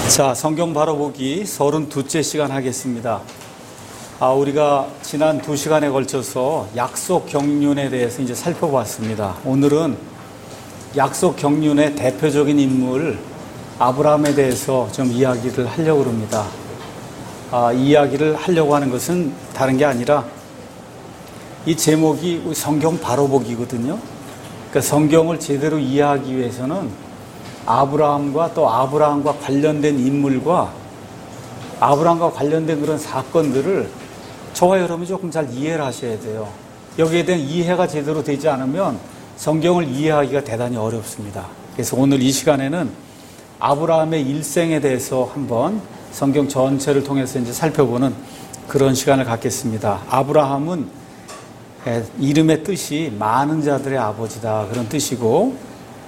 자, 성경 바로 보기 32째 시간 하겠습니다. 우리가 지난 2시간에 걸쳐서 약속 경륜에 대해서 이제 살펴봤습니다. 오늘은 약속 경륜의 대표적인 인물 아브라함에 대해서 좀 이야기를 하려고 합니다. 이야기를 하려고 하는 것은 다른 게 아니라 이 제목이 성경 바로 보기거든요. 그러니까 성경을 제대로 이해하기 위해서는 아브라함과 또 아브라함과 관련된 인물과 아브라함과 관련된 그런 사건들을 저와 여러분이 조금 잘 이해를 하셔야 돼요. 여기에 대한 이해가 제대로 되지 않으면 성경을 이해하기가 대단히 어렵습니다. 그래서 오늘 이 시간에는 아브라함의 일생에 대해서 한번 성경 전체를 통해서 이제 살펴보는 그런 시간을 갖겠습니다. 아브라함은 이름의 뜻이 많은 자들의 아버지다 그런 뜻이고,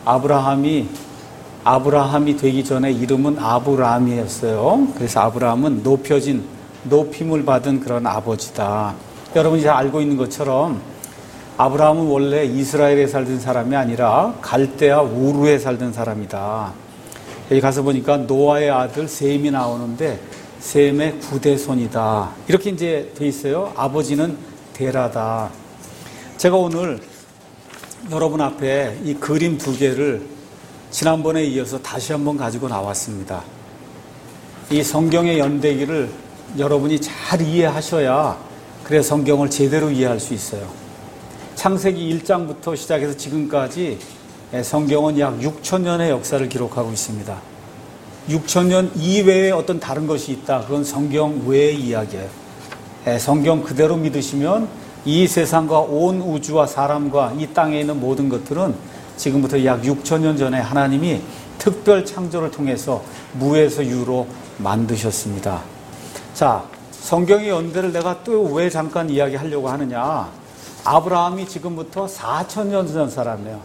아브라함이 되기 전에 이름은 아브람이었어요. 그래서 아브라함은 높임을 받은 그런 아버지다. 여러분이 잘 알고 있는 것처럼 아브라함은 원래 이스라엘에 살던 사람이 아니라 갈대아 우르에 살던 사람이다. 여기 가서 보니까 노아의 아들 셈이 나오는데 셈의 9대손이다. 이렇게 이제 돼 있어요. 아버지는 데라다. 제가 오늘 여러분 앞에 이 그림 2개를 지난번에 이어서 다시 한번 가지고 나왔습니다. 이 성경의 연대기를 여러분이 잘 이해하셔야 그래 성경을 제대로 이해할 수 있어요. 창세기 1장부터 시작해서 지금까지 성경은 약 6,000년의 역사를 기록하고 있습니다. 6,000년 이외에 어떤 다른 것이 있다. 그건 성경 외의 이야기예요. 성경 그대로 믿으시면 이 세상과 온 우주와 사람과 이 땅에 있는 모든 것들은 지금부터 약 6,000년 전에 하나님이 특별 창조를 통해서 무에서 유로 만드셨습니다. 자, 성경의 연대를 내가 또 왜 잠깐 이야기하려고 하느냐. 아브라함이 지금부터 4,000년 전 사람이에요.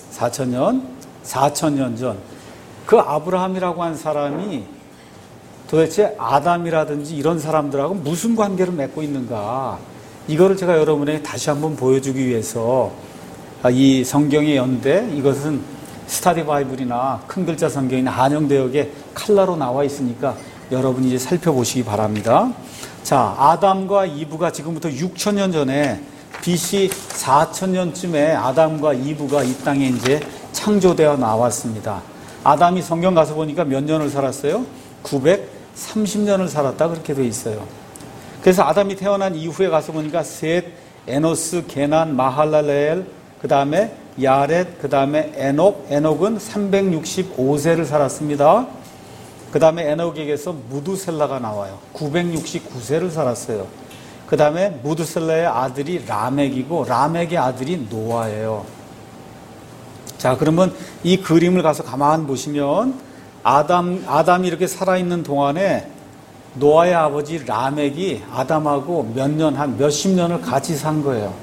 4,000년 전. 그 아브라함이라고 한 사람이 도대체 아담이라든지 이런 사람들하고 무슨 관계를 맺고 있는가. 이거를 제가 여러분에게 다시 한번 보여주기 위해서 이 성경의 연대, 이것은 스타디 바이블이나 큰 글자 성경이나 한영대역에 칼라로 나와 있으니까 여러분이 이제 살펴보시기 바랍니다. 자, 아담과 이브가 지금부터 6,000년 전에 BC 4,000년쯤에 아담과 이브가 이 땅에 이제 창조되어 나왔습니다. 아담이 성경 가서 보니까 몇 년을 살았어요? 930년을 살았다 그렇게 돼 있어요. 그래서 아담이 태어난 이후에 가서 보니까 셋, 에노스, 게난, 마할랄레엘, 그 다음에 야렛, 그 다음에 에녹은 365세를 살았습니다. 그 다음에 에녹에게서 무두셀라가 나와요. 969세를 살았어요. 그 다음에 무두셀라의 아들이 라멕이고 라멕의 아들이 노아예요. 자, 그러면 이 그림을 가서 가만 보시면 아담이 이렇게 살아있는 동안에 노아의 아버지 라멕이 아담하고 한 몇십 년을 같이 산 거예요.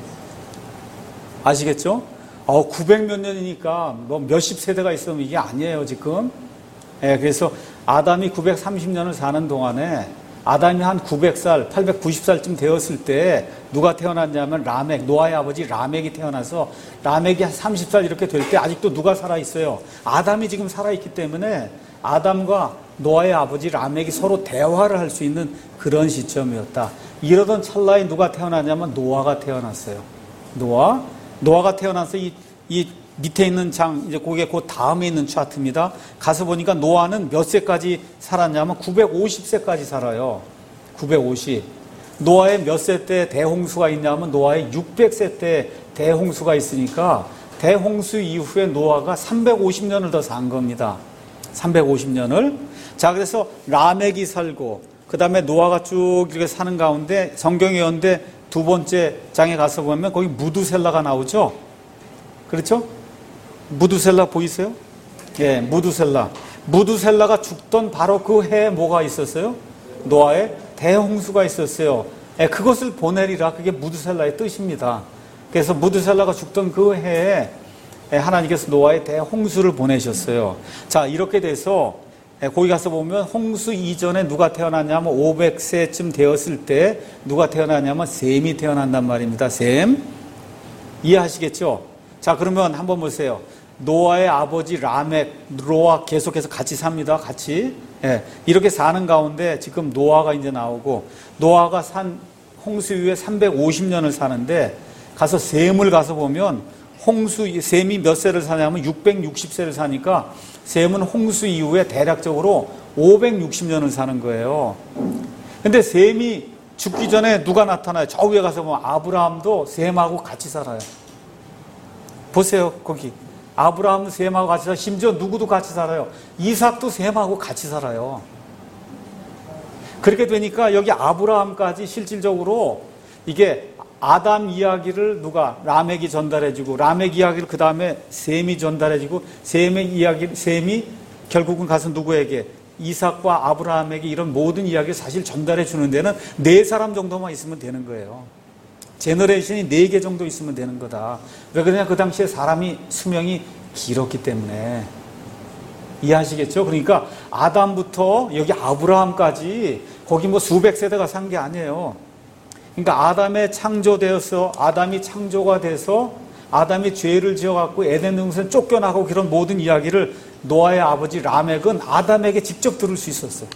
아시겠죠? 900몇 년이니까 뭐 몇십 세대가 있으면 이게 아니에요, 지금. 그래서 아담이 930년을 사는 동안에 아담이 한 900살, 890살쯤 되었을 때 누가 태어났냐면 노아의 아버지 라멕이 태어나서 라멕이 한 30살 이렇게 될 때 아직도 누가 살아있어요? 아담이 지금 살아있기 때문에 아담과 노아의 아버지 라멕이 서로 대화를 할 수 있는 그런 시점이었다. 이러던 찰나에 누가 태어났냐면 노아가 태어났어요. 노아가 태어나서 이 밑에 있는 장, 이제 그게 그 다음에 있는 차트입니다. 가서 보니까 노아는 몇 세까지 살았냐면 950세까지 살아요. 950. 노아의 몇 세 때 대홍수가 있냐면 노아의 600세 때 대홍수가 있으니까 대홍수 이후에 노아가 350년을 더 산 겁니다. 350년을. 자, 그래서 라멕이 살고, 그 다음에 노아가 쭉 이렇게 사는 가운데 성경에 연대 2번째 장에 가서 보면 거기 무두셀라가 나오죠? 그렇죠? 무두셀라 보이세요? 예, 무두셀라가 죽던 바로 그 해에 뭐가 있었어요? 노아의 대홍수가 있었어요. 예, 그것을 보내리라. 그게 무두셀라의 뜻입니다. 그래서 무두셀라가 죽던 그 해에 하나님께서 노아의 대홍수를 보내셨어요. 자, 이렇게 돼서 거기 가서 보면 홍수 이전에 누가 태어났냐면 500세쯤 되었을 때 누가 태어났냐면 셈이 태어난단 말입니다. 셈. 이해하시겠죠? 자, 그러면 한번 보세요. 노아의 아버지 라멕, 노아 계속해서 같이 삽니다. 같이. 이렇게 사는 가운데 지금 노아가 이제 나오고, 노아가 산 홍수 이후에 350년을 사는데, 가서 셈을 가서 보면 셈이 몇 세를 사냐면 660세를 사니까 셈은 홍수 이후에 대략적으로 560년을 사는 거예요. 근데 셈이 죽기 전에 누가 나타나요? 저 위에 가서 보면 아브라함도 셈하고 같이 살아요. 보세요, 거기. 아브라함은 셈하고 같이 살아요. 심지어 누구도 같이 살아요. 이삭도 셈하고 같이 살아요. 그렇게 되니까 여기 아브라함까지 실질적으로 이게 아담 이야기를 누가 라멕이 전달해주고, 라멕 이야기를 그 다음에 셈이 전달해주고, 셈이 결국은 가서 누구에게? 이삭과 아브라함에게 이런 모든 이야기를 사실 전달해 주는 데는 4사람 정도만 있으면 되는 거예요. 제너레이션이 4개 정도 있으면 되는 거다. 왜 그러냐? 그 당시에 사람이 수명이 길었기 때문에. 이해하시겠죠? 그러니까 아담부터 여기 아브라함까지 거기 뭐 수백 세대가 산 게 아니에요. 그러니까 아담이 창조가 돼서 아담이 죄를 지어갖고 에덴 동산 쫓겨나고 그런 모든 이야기를 노아의 아버지 라멕은 아담에게 직접 들을 수 있었어요.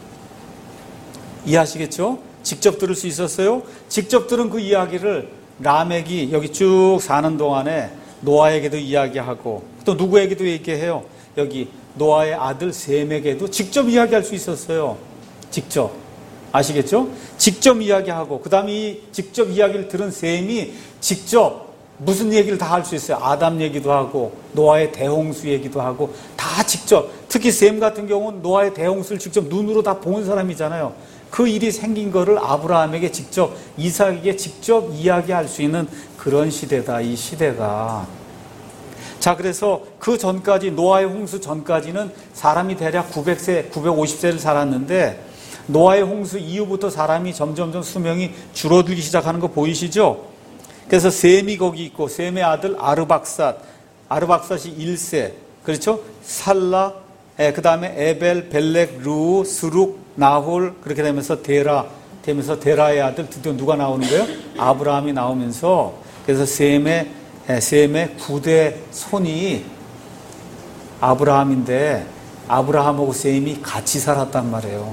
이해하시겠죠? 직접 들을 수 있었어요. 직접 들은 그 이야기를 라멕이 여기 쭉 사는 동안에 노아에게도 이야기하고, 또 누구에게도 얘기해요. 여기 노아의 아들 셈에게도 직접 이야기할 수 있었어요. 직접. 아시겠죠? 직접 이야기하고, 그 다음에 이 직접 이야기를 들은 셈이 직접 무슨 얘기를 다 할 수 있어요. 아담 얘기도 하고, 노아의 대홍수 얘기도 하고, 다 직접. 특히 셈 같은 경우는 노아의 대홍수를 직접 눈으로 다 본 사람이잖아요. 그 일이 생긴 거를 아브라함에게 직접, 이삭에게 직접 이야기할 수 있는 그런 시대다, 이 시대가. 자, 그래서 그 전까지, 노아의 홍수 전까지는 사람이 대략 900세, 950세를 살았는데, 노아의 홍수 이후부터 사람이 점점점 수명이 줄어들기 시작하는 거 보이시죠? 그래서 셈이 거기 있고, 셈의 아들 아르박삿이 1세, 그렇죠? 살라, 그 다음에 에벨, 벨렉, 루, 스룩, 나홀, 그렇게 되면서 데라의 아들 드디어 누가 나오는 거예요? 아브라함이 나오면서, 그래서 셈의 9대 손이 아브라함인데, 아브라함하고 셈이 같이 살았단 말이에요.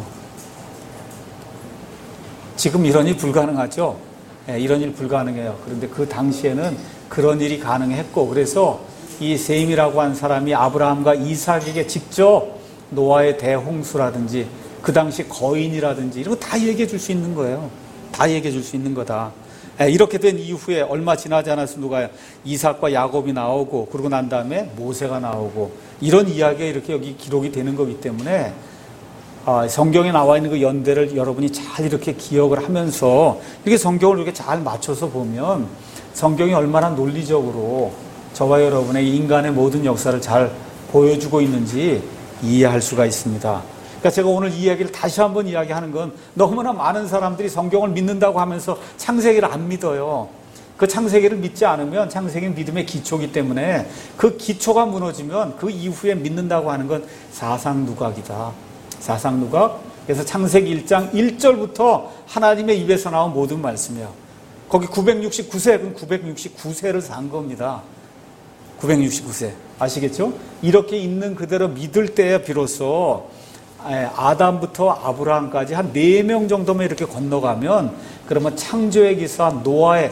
지금 이런 일 불가능하죠? 이런 일 불가능해요. 그런데 그 당시에는 그런 일이 가능했고, 그래서 이 셈이라고 한 사람이 아브라함과 이삭에게 직접 노아의 대홍수라든지 그 당시 거인이라든지 이런 거 다 얘기해 줄 수 있는 거예요. 다 얘기해 줄 수 있는 거다. 이렇게 된 이후에 얼마 지나지 않아서 누가 이삭과 야곱이 나오고, 그러고 난 다음에 모세가 나오고, 이런 이야기가 이렇게 여기 기록이 되는 거기 때문에 성경에 나와 있는 그 연대를 여러분이 잘 이렇게 기억을 하면서 이렇게 성경을 이렇게 잘 맞춰서 보면 성경이 얼마나 논리적으로 저와 여러분의 인간의 모든 역사를 잘 보여주고 있는지 이해할 수가 있습니다. 그러니까 제가 오늘 이 이야기를 다시 한번 이야기하는 건, 너무나 많은 사람들이 성경을 믿는다고 하면서 창세기를 안 믿어요. 그 창세기를 믿지 않으면, 창세기는 믿음의 기초이기 때문에 그 기초가 무너지면 그 이후에 믿는다고 하는 건 사상누각이다. 사상누각. 그래서 창세기 1장 1절부터 하나님의 입에서 나온 모든 말씀이에요. 거기 969세, 그럼 969세를 산 겁니다. 969세. 아시겠죠? 이렇게 있는 그대로 믿을 때에 비로소 아담부터 아브라함까지 한 4명 정도만 이렇게 건너가면, 그러면 창조의 기사, 노아의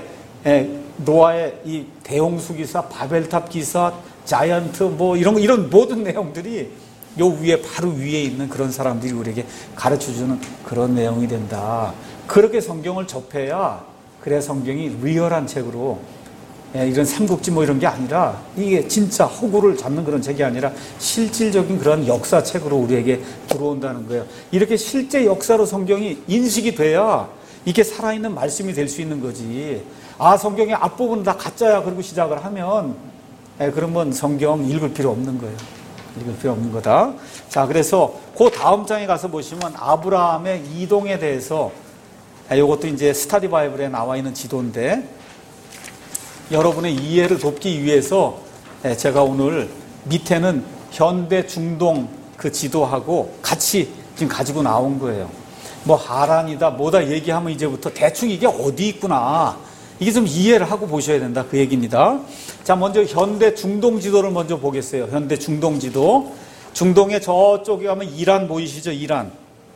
이 대홍수 기사, 바벨탑 기사, 자이언트 이런 모든 내용들이 요 위에, 바로 위에 있는 그런 사람들이 우리에게 가르쳐주는 그런 내용이 된다. 그렇게 성경을 접해야, 그래야 성경이 리얼한 책으로, 이런 삼국지 이런 게 아니라, 이게 진짜 허구를 잡는 그런 책이 아니라 실질적인 그런 역사책으로 우리에게 들어온다는 거예요. 이렇게 실제 역사로 성경이 인식이 돼야 이게 살아있는 말씀이 될 수 있는 거지. 성경의 앞부분은 다 가짜야, 그리고 시작을 하면, 그러면 성경 읽을 필요 없는 거예요. 읽을 필요 없는 거다. 자, 그래서 그 다음 장에 가서 보시면 아브라함의 이동에 대해서, 이것도 이제 스터디 바이블에 나와 있는 지도인데, 여러분의 이해를 돕기 위해서 제가 오늘 밑에는 현대 중동 그 지도하고 같이 지금 가지고 나온 거예요. 하란이다 뭐다 얘기하면 이제부터 대충 이게 어디 있구나, 이게 좀 이해를 하고 보셔야 된다, 그 얘기입니다. 자, 먼저 현대 중동 지도를 먼저 보겠어요. 현대 중동 지도. 중동의 저쪽에 가면 이란 보이시죠? 이란.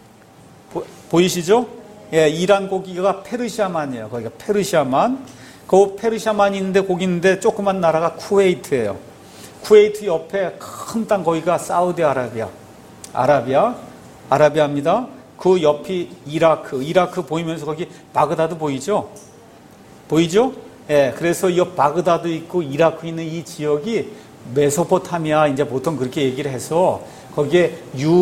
보이시죠? 예, 이란 거기가 페르시아만이에요. 거기가 페르시아만. 그 페르시아만이 있는데 거기 있는데 조그만 나라가 쿠웨이트예요. 쿠웨이트 옆에 큰 땅 거기가 사우디아라비아. 아라비아입니다. 그 옆이 이라크 보이면서 거기 바그다드 보이죠? 보이죠? 예, 그래서 이 바그다드 있고 이라크 있는 이 지역이 메소포타미아 이제 보통 그렇게 얘기를 해서 거기에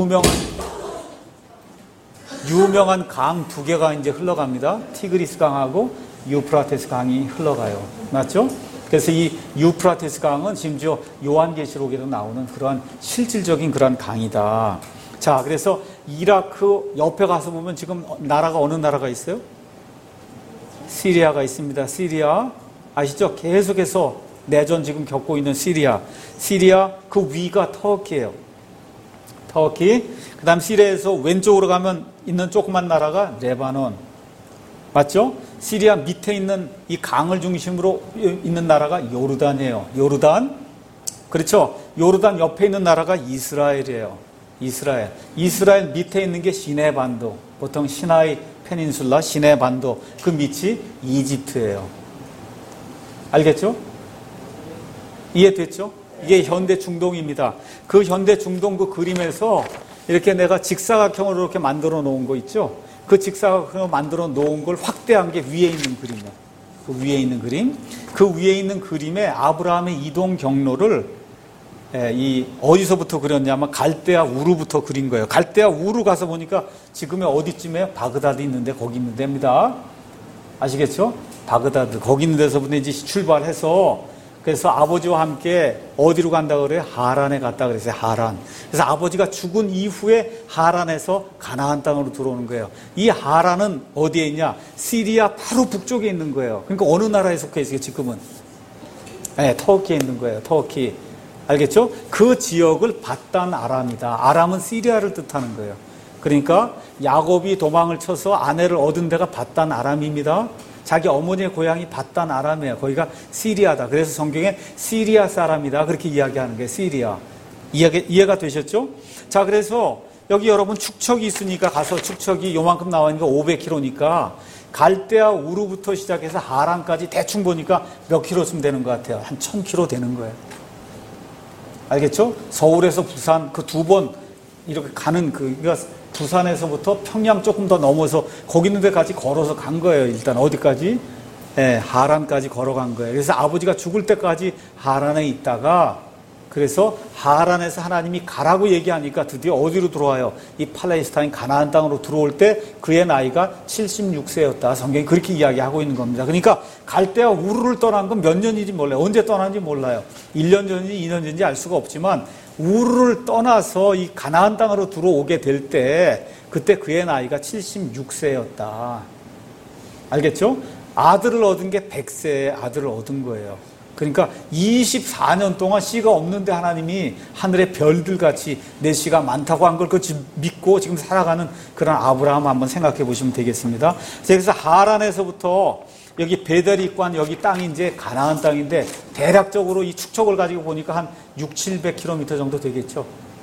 유명한 강 두 개가 이제 흘러갑니다. 티그리스 강하고 유프라테스 강이 흘러가요. 맞죠? 그래서 이 유프라테스 강은 심지어 요한계시록에도 나오는 그러한 실질적인 그러한 강이다. 자, 그래서 이라크 옆에 가서 보면 지금 나라가 어느 나라가 있어요? 시리아가 있습니다. 시리아 아시죠? 계속해서 내전 지금 겪고 있는 시리아 그 위가 터키예요. 터키. 그 다음 시리아에서 왼쪽으로 가면 있는 조그만 나라가 레바논. 맞죠? 시리아 밑에 있는 이 강을 중심으로 있는 나라가 요르단이에요. 요르단. 그렇죠? 요르단 옆에 있는 나라가 이스라엘이에요. 이스라엘 밑에 있는 게 시내반도. 보통 시나이 페닌슐라, 시내반도. 그 밑이 이집트예요. 알겠죠? 이해됐죠? 이게 현대 중동입니다. 그 현대 중동 그 그림에서 이렇게 내가 직사각형으로 이렇게 만들어 놓은 거 있죠? 그 직사각형으로 만들어 놓은 걸 확대한 게 위에 있는 그림이에요. 그 위에 있는 그림. 그 위에 있는 그림에 아브라함의 이동 경로를 어디서부터 그렸냐면 갈대아 우르부터 그린 거예요. 갈대아 우르 가서 보니까 지금의 어디쯤에 바그다드 있는데 거기 있는 데입니다. 아시겠죠? 바그다드. 거기 있는 데서부터 이제 출발해서 그래서 아버지와 함께 어디로 간다 그래요? 하란에 갔다 그랬어요. 하란. 그래서 아버지가 죽은 이후에 하란에서 가나안 땅으로 들어오는 거예요. 이 하란은 어디에 있냐? 시리아 바로 북쪽에 있는 거예요. 그러니까 어느 나라에 속해 있어요, 지금은? 네, 터키에 있는 거예요. 터키. 알겠죠? 그 지역을 바단 아람이다. 아람은 시리아를 뜻하는 거예요. 그러니까 야곱이 도망을 쳐서 아내를 얻은 데가 바단 아람입니다. 자기 어머니의 고향이 바단 아람이에요. 거기가 시리아다. 그래서 성경에 시리아 사람이다. 그렇게 이야기하는 거예요. 시리아. 이해가 되셨죠? 자, 그래서 여기 여러분 축척이 있으니까 가서 축척이 요만큼 나오니까 500km니까 갈대아 우르부터 시작해서 하란까지 대충 보니까 몇 킬로쯤 되는 것 같아요? 한 1000km 되는 거예요. 알겠죠? 서울에서 부산 그 두 번 이렇게 가는 그러니까 부산에서부터 평양 조금 더 넘어서 거기 있는 데까지 걸어서 간 거예요. 일단 어디까지? 하란까지 걸어간 거예요. 그래서 아버지가 죽을 때까지 하란에 있다가 그래서 하란에서 하나님이 가라고 얘기하니까 드디어 어디로 들어와요? 이 팔레스타인 가나안 땅으로 들어올 때 그의 나이가 76세였다. 성경이 그렇게 이야기하고 있는 겁니다. 그러니까 갈대아 우르를 떠난 건 몇 년인지 몰라요. 언제 떠난지 몰라요. 1년 전인지 2년 전인지 알 수가 없지만 우르를 떠나서 이 가나안 땅으로 들어오게 될 때 그때 그의 나이가 76세였다. 알겠죠? 아들을 얻은 게 100세의 아들을 얻은 거예요. 그러니까 24년 동안 씨가 없는데 하나님이 하늘의 별들 같이 내 씨가 많다고 한 걸 믿고 지금 살아가는 그런 아브라함 한번 생각해 보시면 되겠습니다. 그래서 하란에서부터 여기 베델이 있고 한 여기 땅이 이제 가나안 땅인데 대략적으로 이 축척을 가지고 보니까 한 600-700km 정도 되겠죠.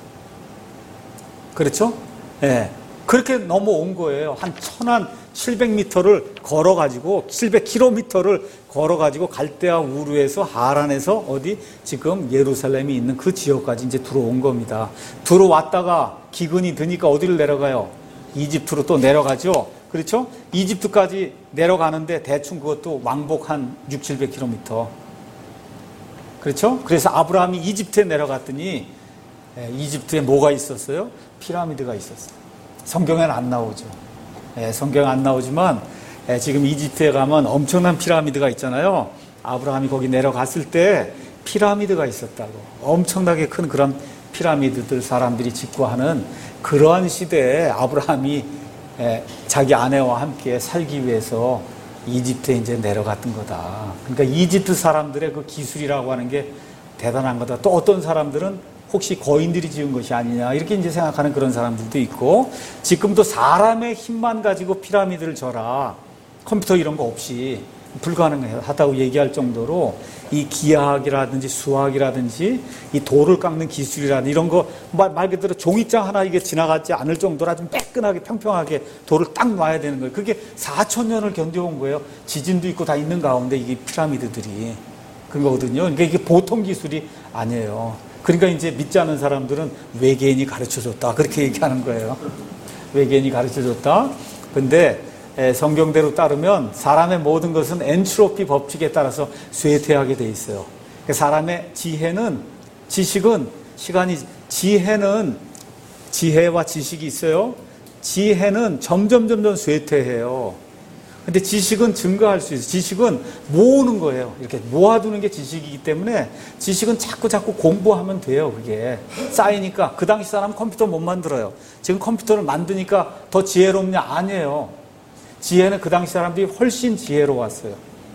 그렇죠? 예. 그렇게 넘어온 거예요. 한 1700m를 걸어가지고 700km를 걸어가지고 갈대아 우르에서 하란에서 어디 지금 예루살렘이 있는 그 지역까지 이제 들어온 겁니다. 들어왔다가 기근이 드니까 어디를 내려가요? 이집트로 또 내려가죠. 그렇죠? 이집트까지 내려가는데 대충 그것도 왕복 한 600-700km. 그렇죠? 그래서 아브라함이 이집트에 내려갔더니 이집트에 뭐가 있었어요? 피라미드가 있었어요. 성경에는 안 나오죠. 성경에 안 나오지만 지금 이집트에 가면 엄청난 피라미드가 있잖아요. 아브라함이 거기 내려갔을 때 피라미드가 있었다고. 엄청나게 큰 그런 피라미드들 사람들이 짓고 하는 그러한 시대에 아브라함이 자기 아내와 함께 살기 위해서 이집트에 이제 내려갔던 거다. 그러니까 이집트 사람들의 그 기술이라고 하는 게 대단한 거다. 또 어떤 사람들은 혹시 거인들이 지은 것이 아니냐 이렇게 이제 생각하는 그런 사람들도 있고 지금도 사람의 힘만 가지고 피라미드를 져라. 컴퓨터 이런 거 없이 불가능하다고 얘기할 정도로 이 기하학이라든지 수학이라든지 이 돌을 깎는 기술이라든지 이런 거 말 그대로 종이장 하나 이게 지나가지 않을 정도로 아주 매끈하게 평평하게 돌을 딱 놔야 되는 거예요. 그게 4,000년을 견뎌온 거예요. 지진도 있고 다 있는 가운데 이게 피라미드들이 그런 거거든요. 그러니까 이게 보통 기술이 아니에요. 그러니까 이제 믿지 않는 사람들은 외계인이 가르쳐줬다 그렇게 얘기하는 거예요. 외계인이 가르쳐줬다. 근데 성경대로 따르면 사람의 모든 것은 엔트로피 법칙에 따라서 쇠퇴하게 돼 있어요. 사람의 지식은 지혜와 지식이 있어요. 지혜는 점점 쇠퇴해요. 근데 지식은 증가할 수 있어요. 지식은 모으는 거예요. 이렇게 모아두는 게 지식이기 때문에 지식은 자꾸 공부하면 돼요. 그게 쌓이니까. 그 당시 사람은 컴퓨터 못 만들어요. 지금 컴퓨터를 만드니까 더 지혜롭냐? 아니에요. 지혜는 그 당시 사람들이 훨씬 지혜로웠어요.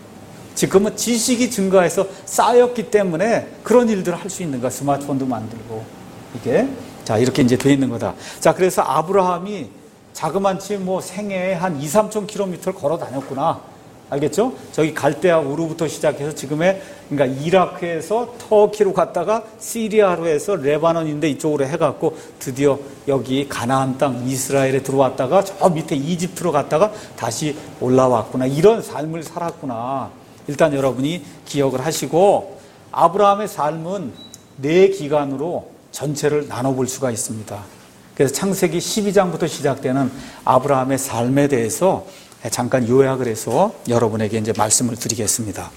지금은 지식이 증가해서 쌓였기 때문에 그런 일들을 할 수 있는 거야. 스마트폰도 만들고 이게 자 이렇게 이제 돼 있는 거다. 자 그래서 아브라함이 자그만치 생애에 한 2-3,000km를 걸어 다녔구나. 알겠죠? 저기 갈대아 우르부터 시작해서 지금의 그러니까 이라크에서 터키로 갔다가 시리아로 해서 레바논인데 이쪽으로 해갖고 드디어 여기 가나안 땅 이스라엘에 들어왔다가 저 밑에 이집트로 갔다가 다시 올라왔구나. 이런 삶을 살았구나. 일단 여러분이 기억을 하시고 아브라함의 삶은 4기간으로 전체를 나눠볼 수가 있습니다. 그래서 창세기 12장부터 시작되는 아브라함의 삶에 대해서 잠깐 요약을 해서 여러분에게 이제 말씀을 드리겠습니다.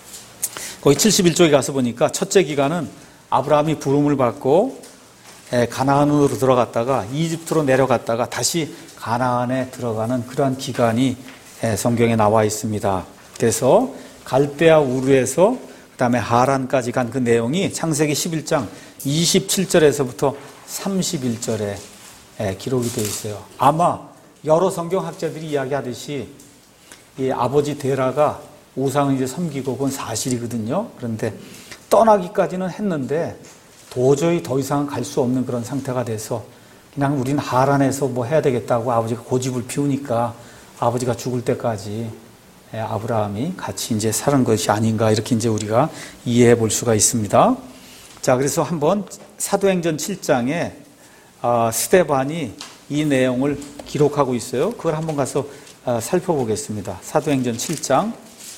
거기 71쪽에 가서 보니까 첫째 기간은 아브라함이 부름을 받고 가나안으로 들어갔다가 이집트로 내려갔다가 다시 가나안에 들어가는 그러한 기간이 성경에 나와 있습니다. 그래서 갈대아 우르에서 그다음에 하란까지 간 그 내용이 창세기 11장 27절에서부터 31절에 기록이 되어 있어요. 아마 여러 성경학자들이 이야기하듯이 이 아버지 데라가 우상을 이제 섬기고 그건 사실이거든요. 그런데 떠나기까지는 했는데 도저히 더 이상은 갈 수 없는 그런 상태가 돼서 그냥 우리는 하란에서 해야 되겠다고 아버지가 고집을 피우니까 아버지가 죽을 때까지 아브라함이 같이 이제 사는 것이 아닌가 이렇게 이제 우리가 이해해 볼 수가 있습니다. 자, 그래서 한번 사도행전 7장에 스데반이 이 내용을 기록하고 있어요. 그걸 한번 가서 살펴보겠습니다. 사도행전 7장.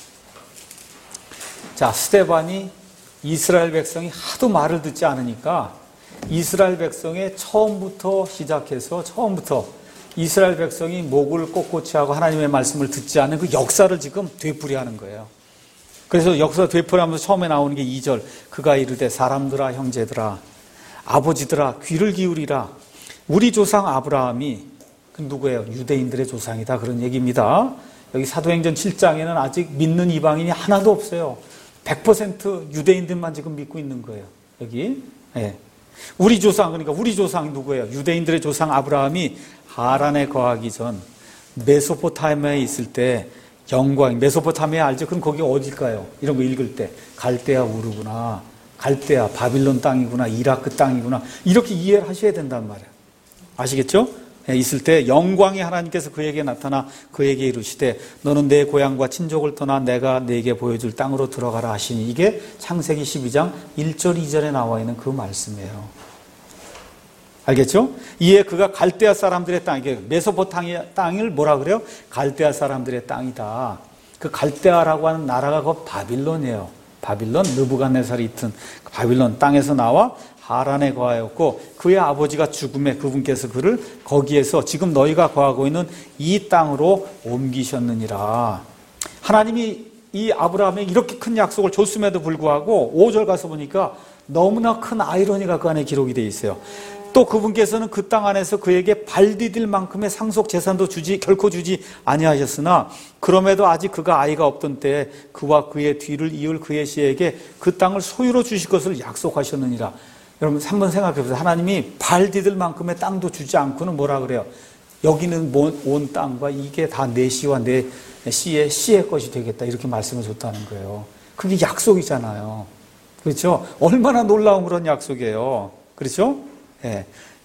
자, 스데반이 이스라엘 백성이 하도 말을 듣지 않으니까 이스라엘 백성의 처음부터 시작해서 이스라엘 백성이 목을 꼿꼿이 하고 하나님의 말씀을 듣지 않는 그 역사를 지금 되풀이하는 거예요. 그래서 역사 되풀이하면서 처음에 나오는 게 2절. 그가 이르되 사람들아 형제들아 아버지들아 귀를 기울이라. 우리 조상 아브라함이 그 누구예요? 유대인들의 조상이다. 그런 얘기입니다. 여기 사도행전 7장에는 아직 믿는 이방인이 하나도 없어요. 100% 유대인들만 지금 믿고 있는 거예요. 여기. 네. 우리 조상, 그러니까 우리 조상이 누구예요? 유대인들의 조상 아브라함이 하란에 거하기 전 메소포타미아에 있을 때 영광, 메소포타미아 알죠? 그럼 거기 어딜까요? 이런 거 읽을 때 갈대아 우르구나, 갈대아 바빌론 땅이구나, 이라크 땅이구나 이렇게 이해를 하셔야 된단 말이에요. 아시겠죠? 있을 때 영광의 하나님께서 그에게 나타나 그에게 이르시되 너는 내 고향과 친족을 떠나 내가 네게 보여줄 땅으로 들어가라 하시니 이게 창세기 12장 1절 2절에 나와 있는 그 말씀이에요. 알겠죠? 이에 그가 갈대아 사람들의 땅, 이게 메소포타미아 땅을 뭐라 그래요? 갈대아 사람들의 땅이다. 그 갈대아라고 하는 나라가 그 바빌론이에요. 바빌론, 느부갓네살이 있던 그 바빌론 땅에서 나와 하란에 거하였고 그의 아버지가 죽음에 그분께서 그를 거기에서 지금 너희가 거하고 있는 이 땅으로 옮기셨느니라. 하나님이 이 아브라함에게 이렇게 큰 약속을 줬음에도 불구하고 5절 가서 보니까 너무나 큰 아이러니가 그 안에 기록이 되어 있어요. 또 그분께서는 그 땅 안에서 그에게 발 디딜 만큼의 상속 재산도 결코 주지 아니하셨으나 그럼에도 아직 그가 아이가 없던 때에 그와 그의 뒤를 이을 그의 씨에게 그 땅을 소유로 주실 것을 약속하셨느니라. 여러분 한번 생각해 보세요. 하나님이 발 디딜 만큼의 땅도 주지 않고는 뭐라 그래요? 여기는 온 땅과 이게 다 내 씨와 내 씨의 것이 되겠다 이렇게 말씀을 줬다는 거예요. 그게 약속이잖아요. 그렇죠? 얼마나 놀라운 그런 약속이에요. 그렇죠? 예.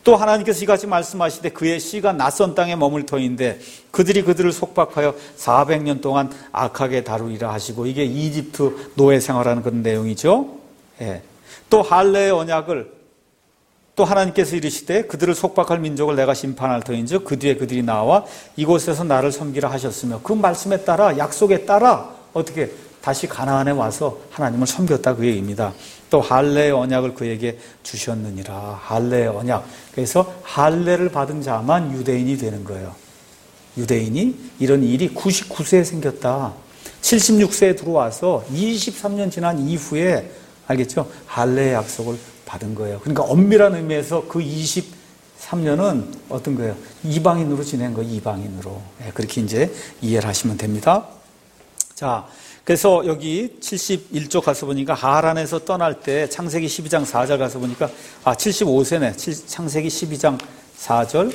또 하나님께서 이같이 말씀하시되 그의 씨가 낯선 땅에 머물 터인데 그들이 그들을 속박하여 400년 동안 악하게 다루리라 하시고, 이게 이집트 노예 생활하는 그런 내용이죠. 예. 또 할례의 언약을 또 하나님께서 이르시되 그들을 속박할 민족을 내가 심판할 터인즉 그 뒤에 그들이 나와 이곳에서 나를 섬기라 하셨으며, 그 말씀에 따라, 약속에 따라 어떻게 다시 가나안에 와서 하나님을 섬겼다, 그 얘기입니다. 또 할례의 언약을 그에게 주셨느니라. 할례의 언약. 그래서 할례를 받은 자만 유대인이 되는 거예요. 유대인이 이런 일이 99세에 생겼다. 76세에 들어와서 23년 지난 이후에, 알겠죠? 할례의 약속을 받은 거예요. 그러니까 엄밀한 의미에서 그 23년은 어떤 거예요? 이방인으로 지낸 거예요. 이방인으로. 그렇게 이제 이해를 하시면 됩니다. 자, 그래서 여기 71쪽 가서 보니까 하란에서 떠날 때 창세기 12장 4절 가서 보니까 75세네. 창세기 12장 4절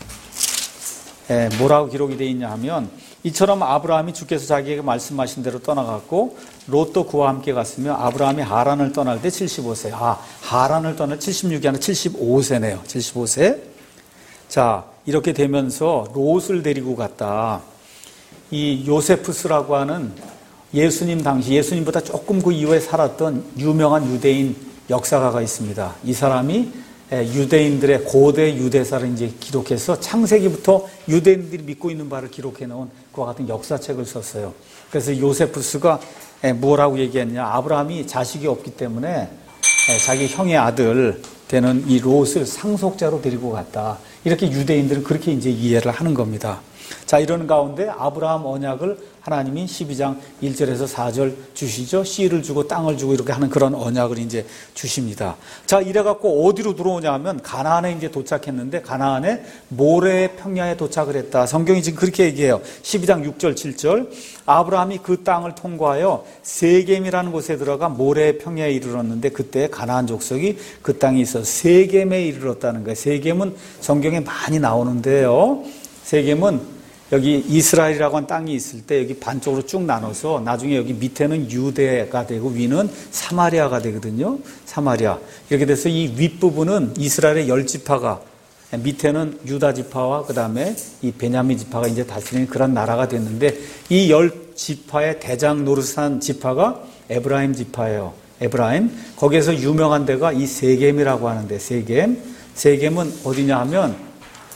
뭐라고 기록이 되어 있냐 하면, 이처럼 아브라함이 주께서 자기에게 말씀하신 대로 떠나갔고 롯도 그와 함께 갔으며 아브라함이 하란을 떠날 때 75세. 하란을 떠날 76이 아니라 75세네요. 75세. 자, 이렇게 되면서 롯을 데리고 갔다. 이 요세푸스라고 하는 예수님 당시, 예수님보다 조금 그 이후에 살았던 유명한 유대인 역사가가 있습니다. 이 사람이 유대인들의 고대 유대사를 이제 기록해서 창세기부터 유대인들이 믿고 있는 바를 기록해 놓은 그와 같은 역사책을 썼어요. 그래서 요세푸스가 뭐라고 얘기했냐, 아브라함이 자식이 없기 때문에 자기 형의 아들 되는 이 롯을 상속자로 데리고 갔다. 이렇게 유대인들은 그렇게 이제 이해를 하는 겁니다. 자, 이런 가운데 아브라함 언약을 하나님이 12장 1절에서 4절 주시죠. 씨를 주고 땅을 주고 이렇게 하는 그런 언약을 이제 주십니다. 자, 이래갖고 어디로 들어오냐 하면 가나안에 이제 도착했는데, 가나안에 모래 평야에 도착을 했다. 성경이 지금 그렇게 얘기해요. 12장 6절 7절. 아브라함이 그 땅을 통과하여 세겜이라는 곳에 들어가 모래 평야에 이르렀는데 그때 가나안 족속이 그 땅에 있어 세겜에 이르렀다는 거예요. 세겜은 성경에 많이 나오는데요. 세겜은 여기 이스라엘이라고 하는 땅이 있을 때 여기 반쪽으로 쭉 나눠서 나중에 여기 밑에는 유대가 되고 위는 사마리아가 되거든요. 사마리아. 이렇게 돼서 이 윗부분은 이스라엘의 10지파가, 밑에는 유다 지파와 그 다음에 이 베냐민 지파가 이제 다스리는 그런 나라가 됐는데, 이 10지파의 대장 노릇한 지파가 에브라임 지파예요. 에브라임. 거기에서 유명한 데가 이 세겜이라고 하는데, 세겜은 어디냐 하면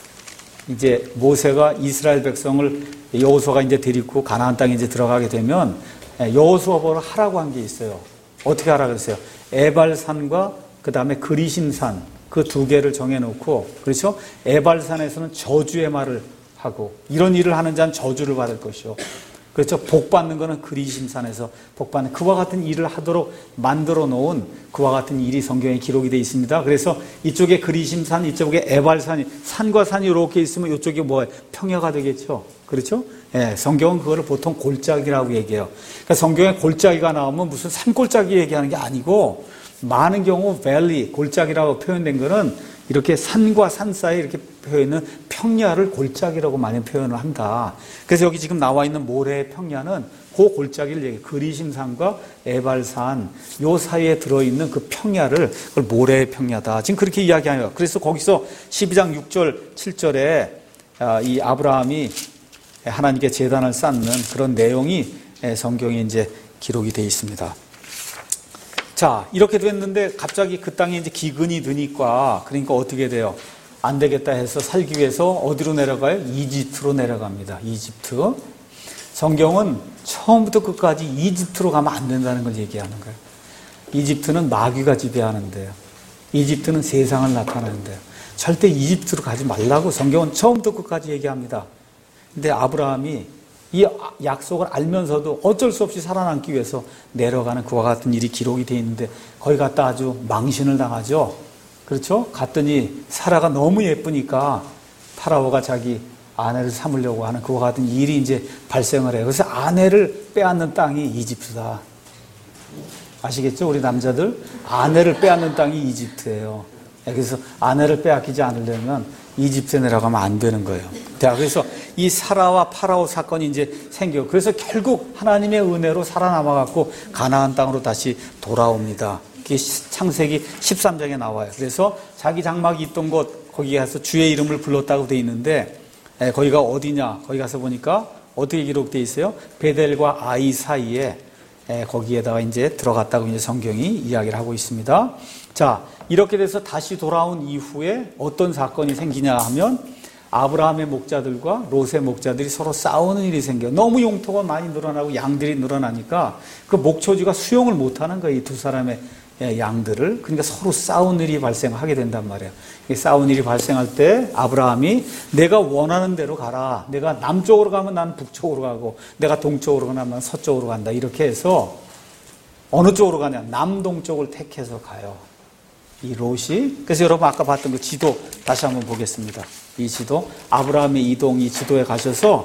이제 모세가 이스라엘 백성을 여호수아가 이제 데리고 가나안 땅에 이제 들어가게 되면 여호수아 보러 하라고 한 게 있어요. 어떻게 하라 그랬어요? 에발산과 그 다음에 그리심산, 그 두 개를 정해놓고, 그렇죠? 에발산에서는 저주의 말을 하고, 이런 일을 하는 자는 저주를 받을 것이요. 그렇죠? 복받는 거는 그리심산에서 복받는, 그와 같은 일을 하도록 만들어 놓은 그와 같은 일이 성경에 기록이 되어 있습니다. 그래서 이쪽에 그리심산, 이쪽에 에발산이, 산과 산이 이렇게 있으면 이쪽이 뭐예요? 평야가 되겠죠. 그렇죠? 예, 성경은 그거를 보통 골짜기라고 얘기해요. 그러니까 성경에 골짜기가 나오면 무슨 산골짜기 얘기하는 게 아니고, 많은 경우 밸리, 골짜기라고 표현된 거는 이렇게 산과 산 사이에 이렇게 표현은 평야를 골짜기라고 많이 표현을 한다. 그래서 여기 지금 나와 있는 모래의 평야는 그 골짜기를 얘기해요. 그리심산과 에발산 요 사이에 들어있는 그 평야를, 그걸 모래의 평야다. 지금 그렇게 이야기해요. 그래서 거기서 12장 6절 7절에 이 아브라함이 하나님께 제단을 쌓는 그런 내용이 성경에 이제 기록이 되어 있습니다. 자, 이렇게 됐는데 갑자기 그 땅에 이제 기근이 드니까, 그러니까 어떻게 돼요? 안 되겠다 해서 살기 위해서 어디로 내려가요? 이집트로 내려갑니다. 이집트. 성경은 처음부터 끝까지 이집트로 가면 안 된다는 걸 얘기하는 거예요. 이집트는 마귀가 지배하는데요. 이집트는 세상을 나타내는데요. 절대 이집트로 가지 말라고 성경은 처음부터 끝까지 얘기합니다. 근데 아브라함이 이 약속을 알면서도 어쩔 수 없이 살아남기 위해서 내려가는 그와 같은 일이 기록이 되어 있는데, 거기 갔다 아주 망신을 당하죠. 그렇죠? 갔더니 사라가 너무 예쁘니까 파라오가 자기 아내를 삼으려고 하는 그와 같은 일이 이제 발생을 해요. 그래서 아내를 빼앗는 땅이 이집트다. 아시겠죠? 우리 남자들 아내를 빼앗는 땅이 이집트예요. 그래서 아내를 빼앗기지 않으려면 이집트에 내려가면 안 되는 거예요. 그래서 이 사라와 파라오 사건이 이제 생겨. 그래서 결국 하나님의 은혜로 살아남아갖고 가나안 땅으로 다시 돌아옵니다. 그게 창세기 13장에 나와요. 그래서 자기 장막이 있던 곳 거기에 가서 주의 이름을 불렀다고 돼 있는데 거기가 어디냐? 거기 가서 보니까 어떻게 기록되어 있어요? 베델과 아이 사이에 거기에다가 이제 들어갔다고 이제 성경이 이야기를 하고 있습니다. 자, 이렇게 돼서 다시 돌아온 이후에 어떤 사건이 생기냐 하면 아브라함의 목자들과 롯의 목자들이 서로 싸우는 일이 생겨요. 너무 용토가 많이 늘어나고 양들이 늘어나니까 그 목초지가 수용을 못하는 거예요. 이 두 사람의 양들을. 그러니까 서로 싸우는 일이 발생하게 된단 말이에요. 싸우는 일이 발생할 때 아브라함이 내가 원하는 대로 가라. 내가 남쪽으로 가면 나는 북쪽으로 가고 내가 동쪽으로 가면 나는 서쪽으로 간다. 이렇게 해서 어느 쪽으로 가냐? 남동쪽을 택해서 가요. 이 롯이. 그래서 여러분 아까 봤던 그 지도 다시 한번 보겠습니다. 이 지도. 아브라함의 이동 이 지도에 가셔서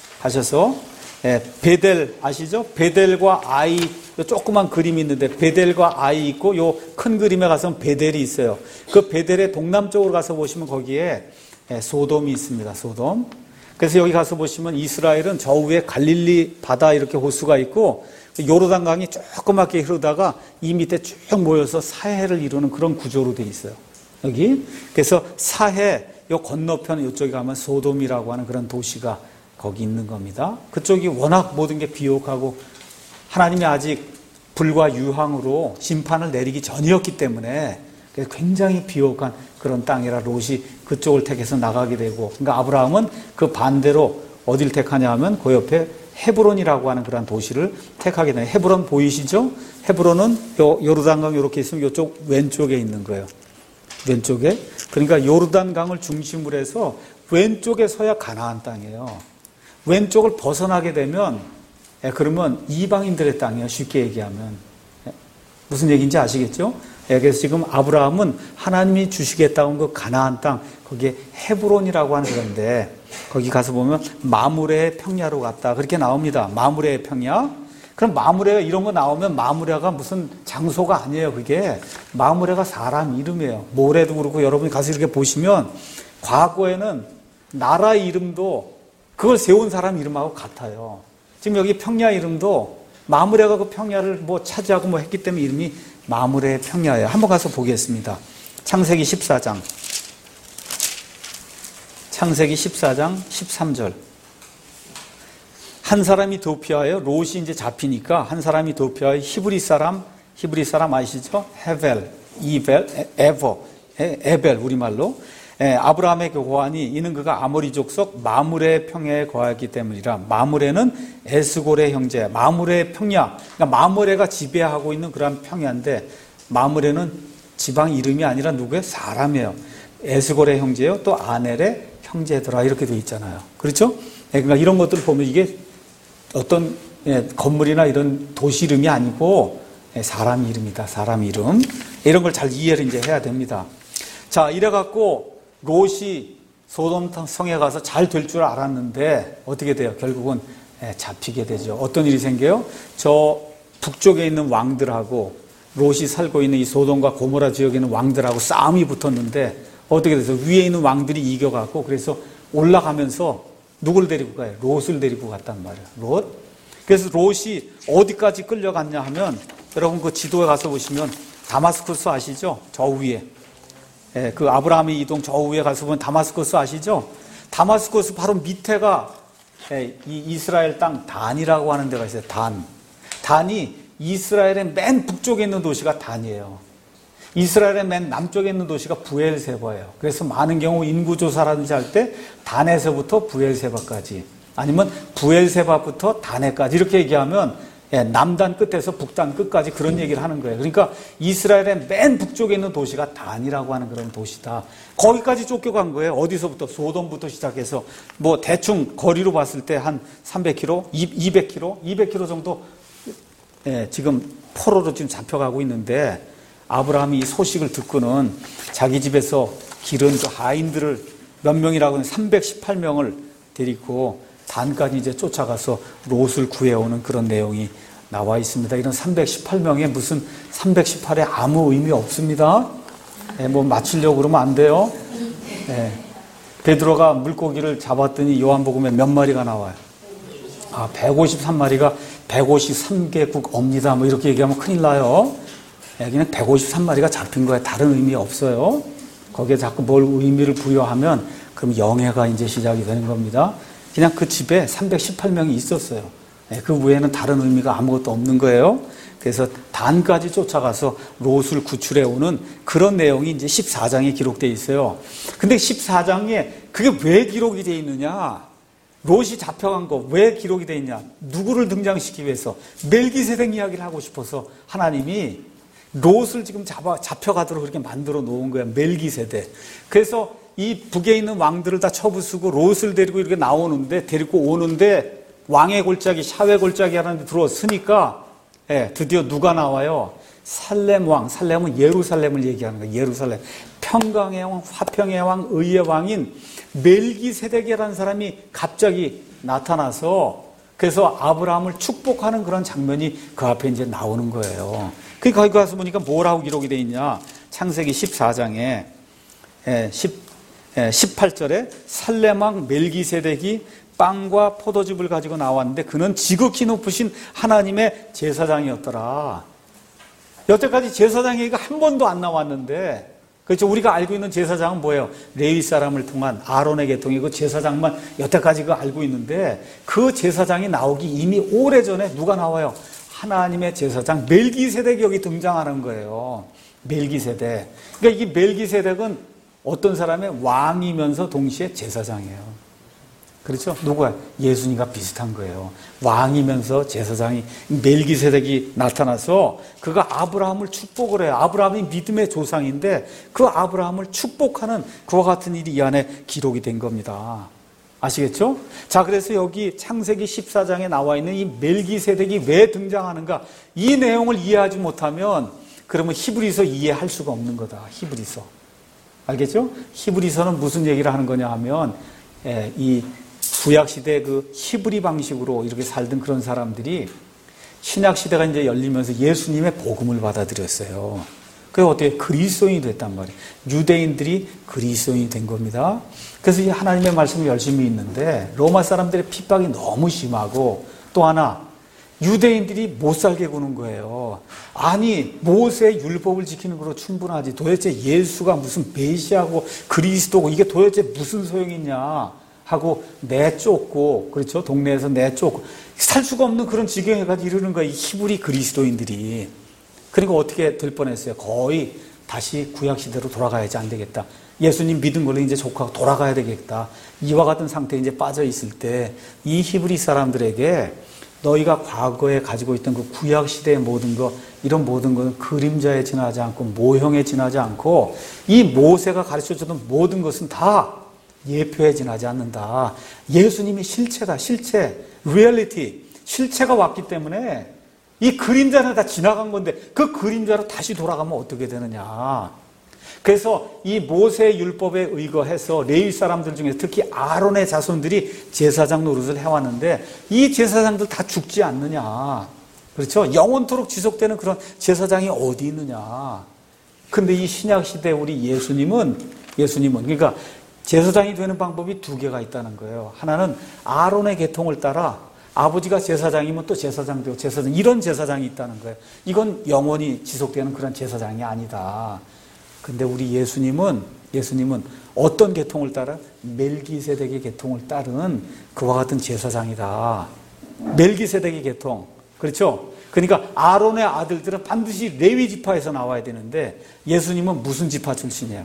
베델 아시죠? 베델과 아이 조그만 그림이 있는데 베델과 아이 있고 요 큰 그림에 가서는 베델이 있어요. 그 베델의 동남쪽으로 가서 보시면 거기에 소돔이 있습니다. 소돔. 그래서 여기 가서 보시면 이스라엘은 저 위에 갈릴리 바다 이렇게 호수가 있고 요르단강이 조그맣게 흐르다가 이 밑에 쭉 모여서 사해를 이루는 그런 구조로 돼 있어요. 여기. 그래서 사해 요 건너편 이쪽에 가면 소돔이라고 하는 그런 도시가 거기 있는 겁니다. 그쪽이 워낙 모든 게 비옥하고 하나님이 아직 불과 유황으로 심판을 내리기 전이었기 때문에 굉장히 비옥한 그런 땅이라 롯이 그쪽을 택해서 나가게 되고, 그러니까 아브라함은 그 반대로 어딜 택하냐 하면 그 옆에 헤브론이라고 하는 그런 도시를 택하게 되요. 헤브론 보이시죠? 헤브론은 요르단강 이렇게 있으면 이쪽 왼쪽에 있는 거예요. 왼쪽에. 그러니까 요르단강을 중심으로 해서 왼쪽에 서야 가나안 땅이에요. 왼쪽을 벗어나게 되면 그러면 이방인들의 땅이에요. 쉽게 얘기하면. 무슨 얘기인지 아시겠죠? 그래서 지금 아브라함은 하나님이 주시겠다고 그 가나안 땅, 거기에 헤브론이라고 하는 그런데 거기 가서 보면 마므레의 평야로 갔다. 그렇게 나옵니다. 마므레의 평야. 그럼 마므레가 이런 거 나오면 마므레가 무슨 장소가 아니에요. 그게 마므레가 사람 이름이에요. 모래도 그렇고 여러분이 가서 이렇게 보시면 과거에는 나라 이름도 그걸 세운 사람 이름하고 같아요. 지금 여기 평야 이름도 마므레가 그 평야를 뭐 차지하고 뭐 했기 때문에 이름이 마므레 평야예요. 한번 가서 보겠습니다. 창세기 14장. 창세기 14장 13절. 한 사람이 도피하여 롯이 이제 잡히니까 한 사람이 도피하여 히브리 사람 아시죠? 헤벨, 이벨, 에벨 우리말로. 아브라함의 고환이 이는 그가 아모리 족속 마므레 평야에 거하였기 때문이라. 마므레는 에스골의 형제, 마므레 평야. 그러니까 마므레가 지배하고 있는 그런 평야인데 마므레는 지방 이름이 아니라 누구의 사람이에요. 에스골의 형제요, 또 아넬의 형제더라 이렇게 돼 있잖아요. 그렇죠? 그러니까 이런 것들을 보면 이게 어떤 건물이나 이런 도시 이름이 아니고 사람 이름이다. 사람 이름. 이런 걸 잘 이해를 이제 해야 됩니다. 자, 이래갖고 롯이 소돔 성에 가서 잘 될 줄 알았는데 어떻게 돼요? 결국은 잡히게 되죠. 어떤 일이 생겨요? 저 북쪽에 있는 왕들하고 롯이 살고 있는 이 소돔과 고모라 지역에 있는 왕들하고 싸움이 붙었는데 어떻게 돼서 위에 있는 왕들이 이겨갖고 그래서 올라가면서 누굴 데리고 가요? 롯을 데리고 갔단 말이에요. 롯. 그래서 롯이 어디까지 끌려갔냐 하면 여러분 그 지도에 가서 보시면 다마스쿠스 아시죠? 저 위에. 그 아브라함의 이동 저 위에 가서 보면 다마스쿠스 아시죠? 다마스쿠스 바로 밑에가 이 이스라엘 땅 단이라고 하는 데가 있어요. 단이 이스라엘의 맨 북쪽에 있는 도시가 단이에요. 이스라엘의 맨 남쪽에 있는 도시가 부엘세바예요. 그래서 많은 경우 인구조사라든지 할 때 단에서부터 부엘세바까지 아니면 부엘세바부터 단에까지 이렇게 얘기하면 남단 끝에서 북단 끝까지 그런 얘기를 하는 거예요. 그러니까 이스라엘의 맨 북쪽에 있는 도시가 단이라고 하는 그런 도시다. 거기까지 쫓겨간 거예요. 어디서부터? 소돔부터 시작해서 뭐 대충 거리로 봤을 때 한 300km, 200km 정도 지금 포로로 지금 잡혀가고 있는데 아브라함이 이 소식을 듣고는 자기 집에서 기른 그 하인들을 몇 명이라고 하면 318명을 데리고 단까지 이제 쫓아가서 롯을 구해오는 그런 내용이 나와 있습니다. 이런 318명에 무슨 318에 아무 의미 없습니다. 뭐 맞추려고 그러면 안 돼요. 베드로가 물고기를 잡았더니 요한복음에 몇 마리가 나와요? 153마리가 153개국 옵니다. 뭐 이렇게 얘기하면 큰일 나요. 그냥 153마리가 잡힌 거예요. 다른 의미 없어요. 거기에 자꾸 뭘 의미를 부여하면 그럼 영해가 이제 시작이 되는 겁니다. 그냥 그 집에 318명이 있었어요. 그 외에는 다른 의미가 아무것도 없는 거예요. 그래서 단까지 쫓아가서 롯을 구출해 오는 그런 내용이 이제 14장에 기록되어 있어요. 근데 14장에 그게 왜 기록이 되어 있느냐? 롯이 잡혀간 거 왜 기록이 되어 있냐? 누구를 등장시키기 위해서? 멜기세덱 이야기를 하고 싶어서 하나님이 롯을 지금 잡혀가도록 그렇게 만들어 놓은 거야. 멜기세덱. 그래서 이 북에 있는 왕들을 다 처부수고 롯을 데리고 이렇게 데리고 오는데 왕의 골짜기, 샤웨 골짜기 하는 데 들어왔으니까 드디어 누가 나와요? 살렘 왕. 살렘은 예루살렘을 얘기하는 거예요. 예루살렘. 평강의 왕, 화평의 왕, 의의 왕인 멜기세덱이라는 사람이 갑자기 나타나서 그래서 아브라함을 축복하는 그런 장면이 그 앞에 이제 나오는 거예요. 그러니까 거기 가서 보니까 뭐라고 기록이 되어 있냐? 창세기 14장에 18절에 살렘 왕 멜기세덱이 빵과 포도즙을 가지고 나왔는데 그는 지극히 높으신 하나님의 제사장이었더라. 여태까지 제사장 얘기가 한 번도 안 나왔는데, 그렇죠? 우리가 알고 있는 제사장은 뭐예요? 레위 사람을 통한 아론의 계통이고 제사장만 여태까지 그거 알고 있는데 그 제사장이 나오기 이미 오래전에 누가 나와요? 하나님의 제사장 멜기세덱이 여기 등장하는 거예요. 멜기세덱. 그러니까 이 멜기세덱은 어떤 사람의 왕이면서 동시에 제사장이에요. 그렇죠? 누구야? 예수님과 비슷한 거예요. 왕이면서 제사장이 멜기세덱이 나타나서 그가 아브라함을 축복을 해요. 아브라함이 믿음의 조상인데 그 아브라함을 축복하는 그와 같은 일이 이 안에 기록이 된 겁니다. 아시겠죠? 자, 그래서 여기 창세기 14장에 나와 있는 이 멜기세덱이 왜 등장하는가? 이 내용을 이해하지 못하면 그러면 히브리서 이해할 수가 없는 거다. 히브리서. 알겠죠? 히브리서는 무슨 얘기를 하는 거냐 하면 이 구약시대 그 히브리 방식으로 이렇게 살던 그런 사람들이 신약시대가 이제 열리면서 예수님의 복음을 받아들였어요. 그래서 어떻게 그리스도인이 됐단 말이에요. 유대인들이 그리스도인이 된 겁니다. 그래서 이 하나님의 말씀을 열심히 읽는데 로마 사람들의 핍박이 너무 심하고 또 하나 유대인들이 못 살게 구는 거예요. 아니 모세의 율법을 지키는 거로 충분하지 도대체 예수가 무슨 메시아고 그리스도고 이게 도대체 무슨 소용이 있냐 하고 내쫓고 그렇죠? 동네에서 내쫓고 살 수가 없는 그런 지경에까지 이르는 거예요. 이 히브리 그리스도인들이. 그리고 어떻게 될 뻔했어요. 거의 다시 구약시대로 돌아가야지 안 되겠다. 예수님 믿은 걸로 이제 족하고 돌아가야 되겠다. 이와 같은 상태에 이제 빠져 있을 때 이 히브리 사람들에게 너희가 과거에 가지고 있던 그 구약시대의 모든 것, 이런 모든 것은 그림자에 지나지 않고 모형에 지나지 않고 이 모세가 가르쳐주던 모든 것은 다 예표에 지나지 않는다. 예수님이 실체다. 실체. 리얼리티. 실체가 왔기 때문에 이 그림자는 다 지나간 건데 그 그림자로 다시 돌아가면 어떻게 되느냐. 그래서 이 모세의 율법에 의거해서 레위 사람들 중에 특히 아론의 자손들이 제사장 노릇을 해왔는데 이 제사장들 다 죽지 않느냐. 그렇죠? 영원토록 지속되는 그런 제사장이 어디 있느냐. 근데 이 신약시대 우리 예수님은 그러니까 제사장이 되는 방법이 두 개가 있다는 거예요. 하나는 아론의 계통을 따라 아버지가 제사장이면 또 제사장 되고 제사장 이런 제사장이 있다는 거예요. 이건 영원히 지속되는 그런 제사장이 아니다. 근데 우리 예수님은 어떤 계통을 따라? 멜기세덱의 계통을 따른 그와 같은 제사장이다. 멜기세덱의 계통. 그렇죠? 그러니까 아론의 아들들은 반드시 레위 지파에서 나와야 되는데 예수님은 무슨 지파 출신이에요?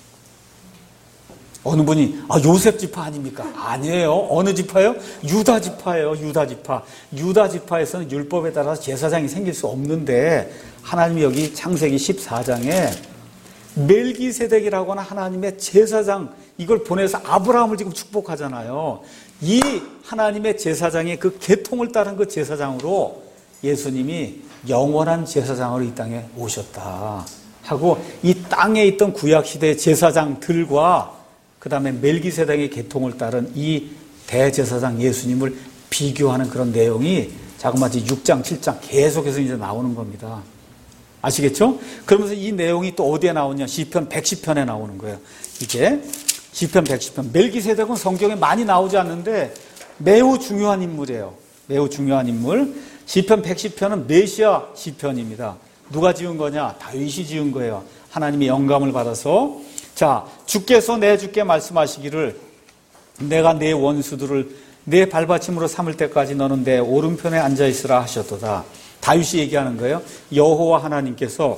어느 분이 요셉 지파 아닙니까? 아니에요. 어느 지파예요? 유다 지파예요. 유다 지파. 유다 지파에서는 율법에 따라서 제사장이 생길 수 없는데 하나님이 여기 창세기 14장에 멜기세덱이라고 하는 하나님의 제사장 이걸 보내서 아브라함을 지금 축복하잖아요. 이 하나님의 제사장의 그 계통을 따른 그 제사장으로 예수님이 영원한 제사장으로 이 땅에 오셨다 하고 이 땅에 있던 구약시대의 제사장들과 그 다음에 멜기세덱의 계통을 따른 이 대제사장 예수님을 비교하는 그런 내용이 자그마치 6장, 7장 계속해서 이제 나오는 겁니다. 아시겠죠? 그러면서 이 내용이 또 어디에 나오냐? 시편 110편에 나오는 거예요. 이게 시편 110편. 멜기세덱은 성경에 많이 나오지 않는데 매우 중요한 인물이에요. 매우 중요한 인물. 시편 110편은 메시아 시편입니다. 누가 지은 거냐? 다윗이 지은 거예요. 하나님이 영감을 받아서. 자, 주께서 내 주께 말씀하시기를 내가 내 원수들을 내 발받침으로 삼을 때까지 너는 내 오른편에 앉아있으라 하셨도다. 다윗이 얘기하는 거예요. 여호와 하나님께서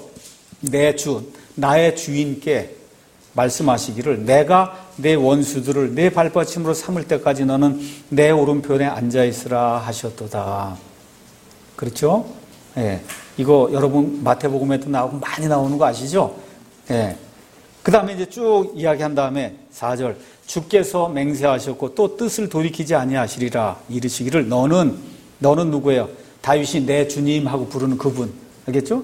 나의 주인께 말씀하시기를 내가 내 원수들을 내 발받침으로 삼을 때까지 너는 내 오른편에 앉아있으라 하셨도다. 그렇죠? 예. 이거 여러분 마태복음에도 나오고 많이 나오는 거 아시죠? 예. 그 다음에 이제 쭉 이야기한 다음에 4절 주께서 맹세하셨고 또 뜻을 돌이키지 아니하시리라 이르시기를 너는 누구예요? 다윗이 내 주님하고 부르는 그분. 알겠죠?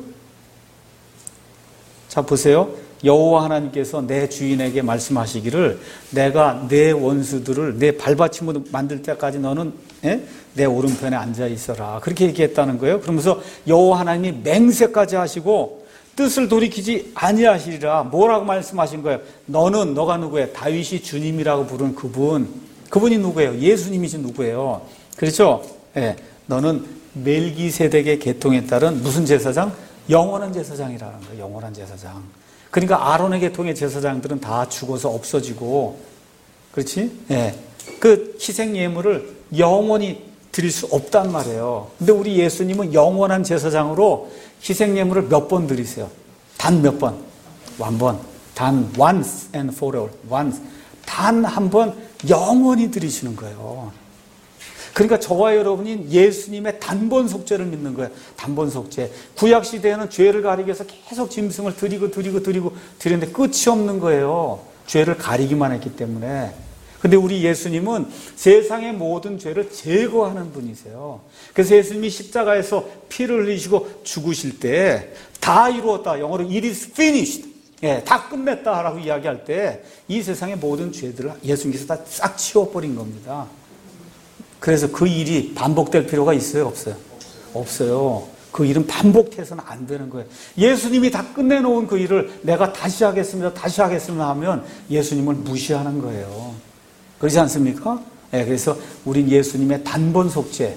자 보세요. 여호와 하나님께서 내 주인에게 말씀하시기를 내가 내 원수들을 내 발받침으로 만들 때까지 너는 내 오른편에 앉아 있어라. 그렇게 얘기했다는 거예요. 그러면서 여호와 하나님이 맹세까지 하시고 뜻을 돌이키지 아니하시리라. 뭐라고 말씀하신 거예요? 너가 누구예요? 다윗이 주님이라고 부른 그분이 누구예요? 예수님이지 누구예요? 그렇죠? 예. 너는 멜기세덱의 계통에 따른 무슨 제사장? 영원한 제사장이라는 거예요. 영원한 제사장. 그러니까 아론의 계통의 제사장들은 다 죽어서 없어지고, 그렇지? 예. 그 희생 예물을 영원히 드릴 수 없단 말이에요. 근데 우리 예수님은 영원한 제사장으로 희생 예물을 몇 번 드리세요? 단 몇 번? one 번. 단 once and for all. once. 단 한 번 영원히 드리시는 거예요. 그러니까 저와 여러분이 예수님의 단번 속죄를 믿는 거예요. 단번 속죄. 구약 시대에는 죄를 가리기 위해서 계속 짐승을 드리는데 끝이 없는 거예요. 죄를 가리기만 했기 때문에. 근데 우리 예수님은 세상의 모든 죄를 제거하는 분이세요. 그래서 예수님이 십자가에서 피를 흘리시고 죽으실 때 다 이루었다. 영어로 it is finished. 예, 다 끝냈다라고 이야기할 때 이 세상의 모든 죄들을 예수님께서 다 싹 치워버린 겁니다. 그래서 그 일이 반복될 필요가 있어요? 없어요? 없어요. 그 일은 반복해서는 안 되는 거예요. 예수님이 다 끝내놓은 그 일을 내가 다시 하겠습니다 하면 예수님을 무시하는 거예요. 그렇지 않습니까? 네, 그래서 우린 예수님의 단번 속죄,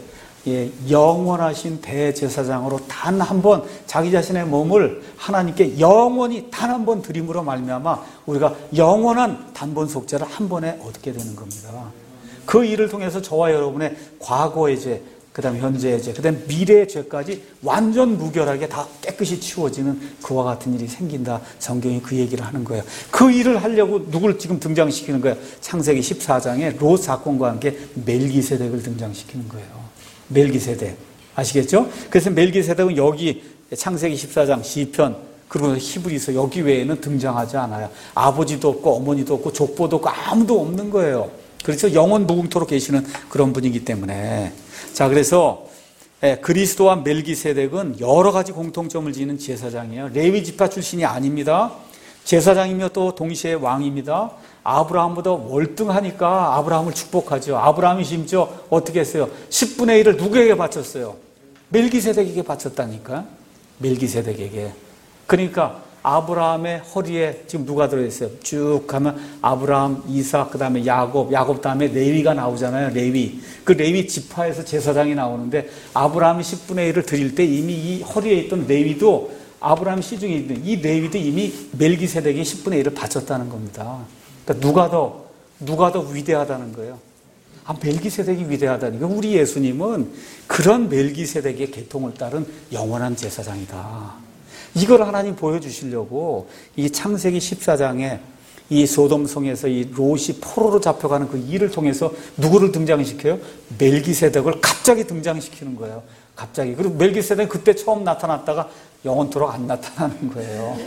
영원하신 대제사장으로 단 한 번 자기 자신의 몸을 하나님께 영원히 단 한 번 드림으로 말미암아 우리가 영원한 단번 속죄를 한 번에 얻게 되는 겁니다. 그 일을 통해서 저와 여러분의 과거의 죄, 그 다음에 현재의 죄, 그 다음에 미래의 죄까지 완전 무결하게 다 깨끗이 치워지는 그와 같은 일이 생긴다. 성경이 그 얘기를 하는 거예요. 그 일을 하려고 누구를 지금 등장시키는 거예요? 창세기 14장에 롯 사건과 함께 멜기세덱을 등장시키는 거예요. 멜기세덱. 아시겠죠? 그래서 멜기세덱은 여기 창세기 14장, 시편, 그리고 히브리서 여기 외에는 등장하지 않아요. 아버지도 없고 어머니도 없고 족보도 없고 아무도 없는 거예요. 그렇죠? 영원 무궁토록 계시는 그런 분이기 때문에. 자, 그래서 그리스도와 멜기세덱은 여러 가지 공통점을 지니는 제사장이에요. 레위 지파 출신이 아닙니다. 제사장이며 또 동시에 왕입니다. 아브라함보다 월등하니까 아브라함을 축복하죠. 아브라함이 심지어 어떻게 했어요? 10분의 1을 누구에게 바쳤어요? 멜기세덱에게 바쳤다니까. 멜기세덱에게. 그러니까 아브라함의 허리에 지금 누가 들어있어요? 쭉 가면 아브라함, 이삭, 그 다음에 야곱 다음에 레위가 나오잖아요. 레위. 그 레위 지파에서 제사장이 나오는데 아브라함이 10분의 1을 드릴 때 이미 이 허리에 있던 레위도 아브라함 시중에 있는 이 레위도 이미 멜기세덱이 10분의 1을 바쳤다는 겁니다. 그러니까 누가 더 위대하다는 거예요. 멜기세덱이 위대하다니까. 우리 예수님은 그런 멜기세덱의 계통을 따른 영원한 제사장이다. 이걸 하나님 보여주시려고 이 창세기 14장에 이 소돔성에서 이 롯이 포로로 잡혀가는 그 일을 통해서 누구를 등장시켜요? 멜기세덱을 갑자기 등장시키는 거예요. 갑자기. 그리고 멜기세덱은 그때 처음 나타났다가 영원토록 안 나타나는 거예요.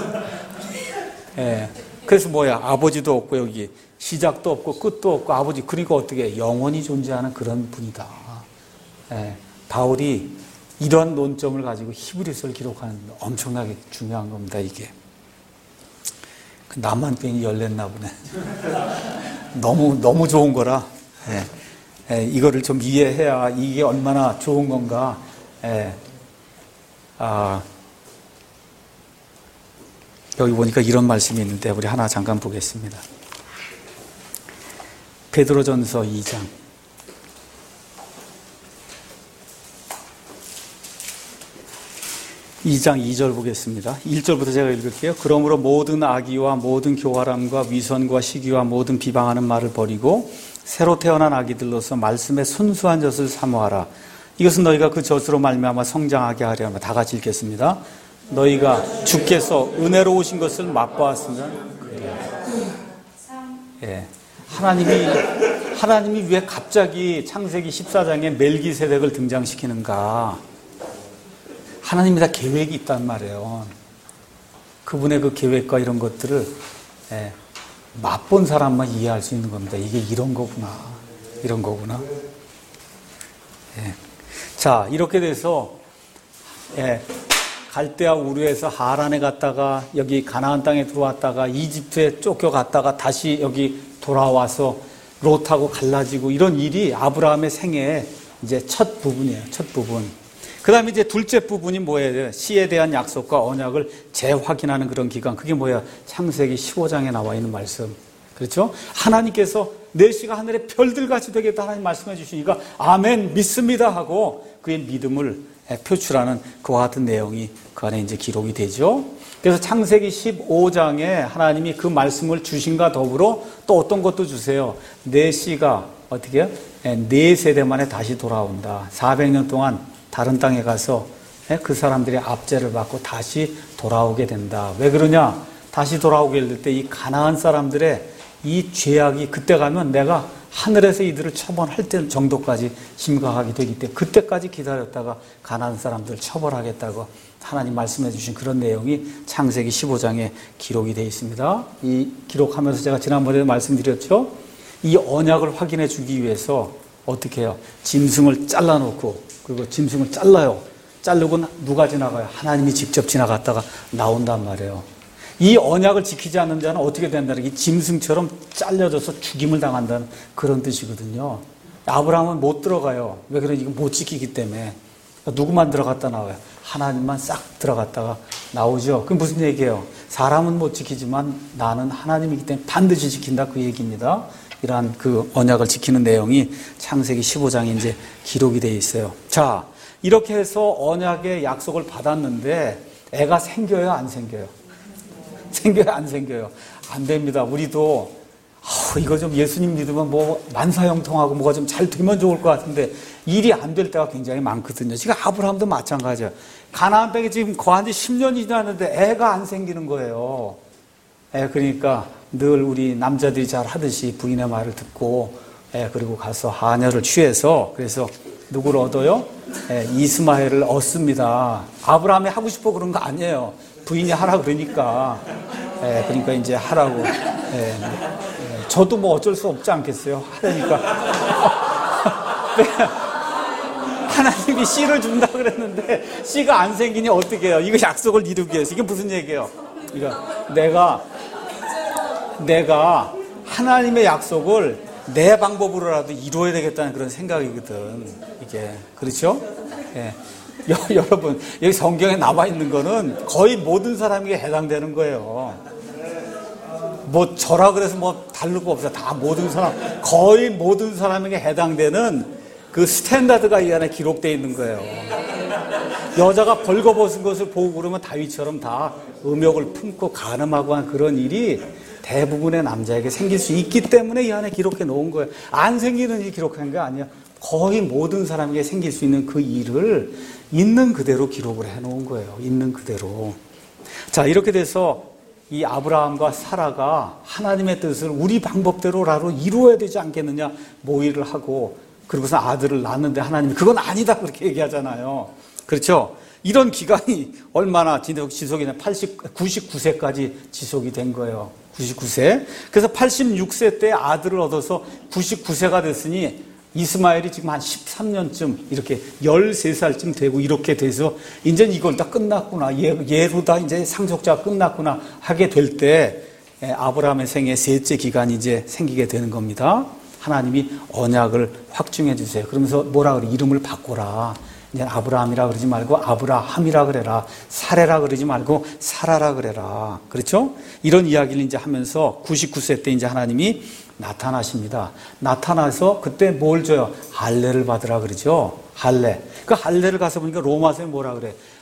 예. 그래서 뭐야? 아버지도 없고 여기 시작도 없고 끝도 없고 아버지. 그러니까 어떻게 영원히 존재하는 그런 분이다. 예. 바울이 이런 논점을 가지고 히브리서를 기록하는 엄청나게 중요한 겁니다, 이게. 나만 괜히 열렸나 보네. 너무 좋은 거라. 이거를 좀 이해해야 이게 얼마나 좋은 건가. 여기 보니까 이런 말씀이 있는데 우리 하나 잠깐 보겠습니다. 베드로전서 2장. 2장 2절 보겠습니다. 1절부터 제가 읽을게요. 그러므로 모든 악의와 모든 교활함과 위선과 시기와 모든 비방하는 말을 버리고 새로 태어난 아기들로서 말씀의 순수한 젖을 사모하라. 이것은 너희가 그 젖으로 말미암아 성장하게 하려 함이라. 다 같이 읽겠습니다. 너희가 주께서 은혜로우신 것을 맛보았으면 예. 하나님이 왜 갑자기 창세기 14장에 멜기세덱을 등장시키는가? 하나님이 다 계획이 있단 말이에요. 그분의 그 계획과 이런 것들을 맛본 사람만 이해할 수 있는 겁니다. 이게 이런 거구나. 이런 거구나. 자, 이렇게 돼서 갈대아 우르에서 하란에 갔다가 여기 가나안 땅에 들어왔다가 이집트에 쫓겨갔다가 다시 여기 돌아와서 롯하고 갈라지고 이런 일이 아브라함의 생애의 이제 첫 부분이에요. 첫 부분. 그 다음에 이제 둘째 부분이 뭐예요? 씨에 대한 약속과 언약을 재확인하는 그런 기간. 그게 뭐야? 창세기 15장에 나와 있는 말씀. 그렇죠? 하나님께서 내 씨가 하늘의 별들같이 되겠다 하나님 말씀해 주시니까 아멘 믿습니다 하고 그의 믿음을 표출하는 그와 같은 내용이 그 안에 이제 기록이 되죠. 그래서 창세기 15장에 하나님이 그 말씀을 주신과 더불어 또 어떤 것도 주세요. 내 씨가 어떻게 해요? 네 세대 만에 다시 돌아온다. 400년 동안 다른 땅에 가서 그 사람들의 압제를 받고 다시 돌아오게 된다. 왜 그러냐? 다시 돌아오게 될 때 이 가나안 사람들의 이 죄악이 그때 가면 내가 하늘에서 이들을 처벌할 때 정도까지 심각하게 되기 때문에 그때까지 기다렸다가 가나안 사람들을 처벌하겠다고 하나님 말씀해 주신 그런 내용이 창세기 15장에 기록이 되어 있습니다. 이 기록하면서 제가 지난번에 말씀드렸죠. 이 언약을 확인해 주기 위해서 어떻게 해요? 짐승을 잘라놓고 그리고 짐승을 잘라요. 자르고 누가 지나가요? 하나님이 직접 지나갔다가 나온단 말이에요. 이 언약을 지키지 않는 자는 어떻게 된다는 게 짐승처럼 잘려져서 죽임을 당한다는 그런 뜻이거든요. 아브라함은 못 들어가요. 왜 그러냐? 이거 못 지키기 때문에. 누구만 들어갔다 나와요? 하나님만 싹 들어갔다가 나오죠. 그럼 무슨 얘기예요? 사람은 못 지키지만 나는 하나님이기 때문에 반드시 지킨다 그 얘기입니다. 이러한 그 언약을 지키는 내용이 창세기 15장에 이제 기록이 되어 있어요. 자, 이렇게 해서 언약의 약속을 받았는데 애가 생겨요, 안 생겨요? 생겨요, 안 생겨요? 안 됩니다. 우리도 이거 좀 예수님 믿으면 뭐 만사형통하고 뭐가 좀 잘 되면 좋을 것 같은데 일이 안 될 때가 굉장히 많거든요. 지금 아브라함도 마찬가지예요. 가나안 땅에 지금 거한 지 10년이 지났는데 애가 안 생기는 거예요. 그러니까 늘 우리 남자들이 잘 하듯이 부인의 말을 듣고 그리고 가서 하녀를 취해서 그래서 누구를 얻어요? 이스마엘을 얻습니다. 아브라함이 하고 싶어 그런 거 아니에요. 부인이 하라 그러니까 그러니까 이제 하라고. 저도 뭐 어쩔 수 없지 않겠어요. 하려니까. 하나님이 씨를 준다 그랬는데 씨가 안 생기니 어떻게 해요? 이거 약속을 이루기 위해서. 이게 무슨 얘기예요? 내가 하나님의 약속을 내 방법으로라도 이루어야 되겠다는 그런 생각이거든. 이게. 그렇죠? 여러분, 여기 성경에 나와 있는 거는 거의 모든 사람에게 해당되는 거예요. 뭐 저라 그래서 뭐 다르고 없어요. 다 모든 사람, 거의 모든 사람에게 해당되는 그 스탠다드가 이 안에 기록되어 있는 거예요. 여자가 벌거벗은 것을 보고 그러면 다윗처럼 다 음욕을 품고 간음하고 한 그런 일이 대부분의 남자에게 생길 수 있기 때문에 이 안에 기록해 놓은 거예요. 안 생기는 일 기록한 게 아니야. 거의 모든 사람에게 생길 수 있는 그 일을 있는 그대로 기록을 해 놓은 거예요. 있는 그대로. 자, 이렇게 돼서 이 아브라함과 사라가 하나님의 뜻을 우리 방법대로라도 이루어야 되지 않겠느냐 모의를 하고 그리고서 아들을 낳았는데 하나님이 그건 아니다 그렇게 얘기하잖아요. 그렇죠? 이런 기간이 얼마나 지속이냐 99세까지 지속이 된 거예요. 99세. 그래서 86세 때 아들을 얻어서 99세가 됐으니 이스마엘이 지금 한 13년쯤 이렇게 13살쯤 되고 이렇게 돼서 이제 이걸 다 끝났구나. 얘로 다 이제 상속자가 끝났구나 하게 될 때 아브라함의 생애 셋째 기간이 이제 생기게 되는 겁니다. 하나님이 언약을 확증해 주세요. 그러면서 뭐라 그래? 이름을 바꿔라. 이제 아브라함이라 그러지 말고 아브라함이라 그래라. 사레라 그러지 말고 사라라 그래라. 그렇죠? 이런 이야기를 이제 하면서 99세 때 이제 하나님이 나타나십니다. 나타나서 그때 뭘 줘요? 할례를 받으라 그러죠. 할례. 그 할례를 가서 보니까 로마서에 뭐라 그래?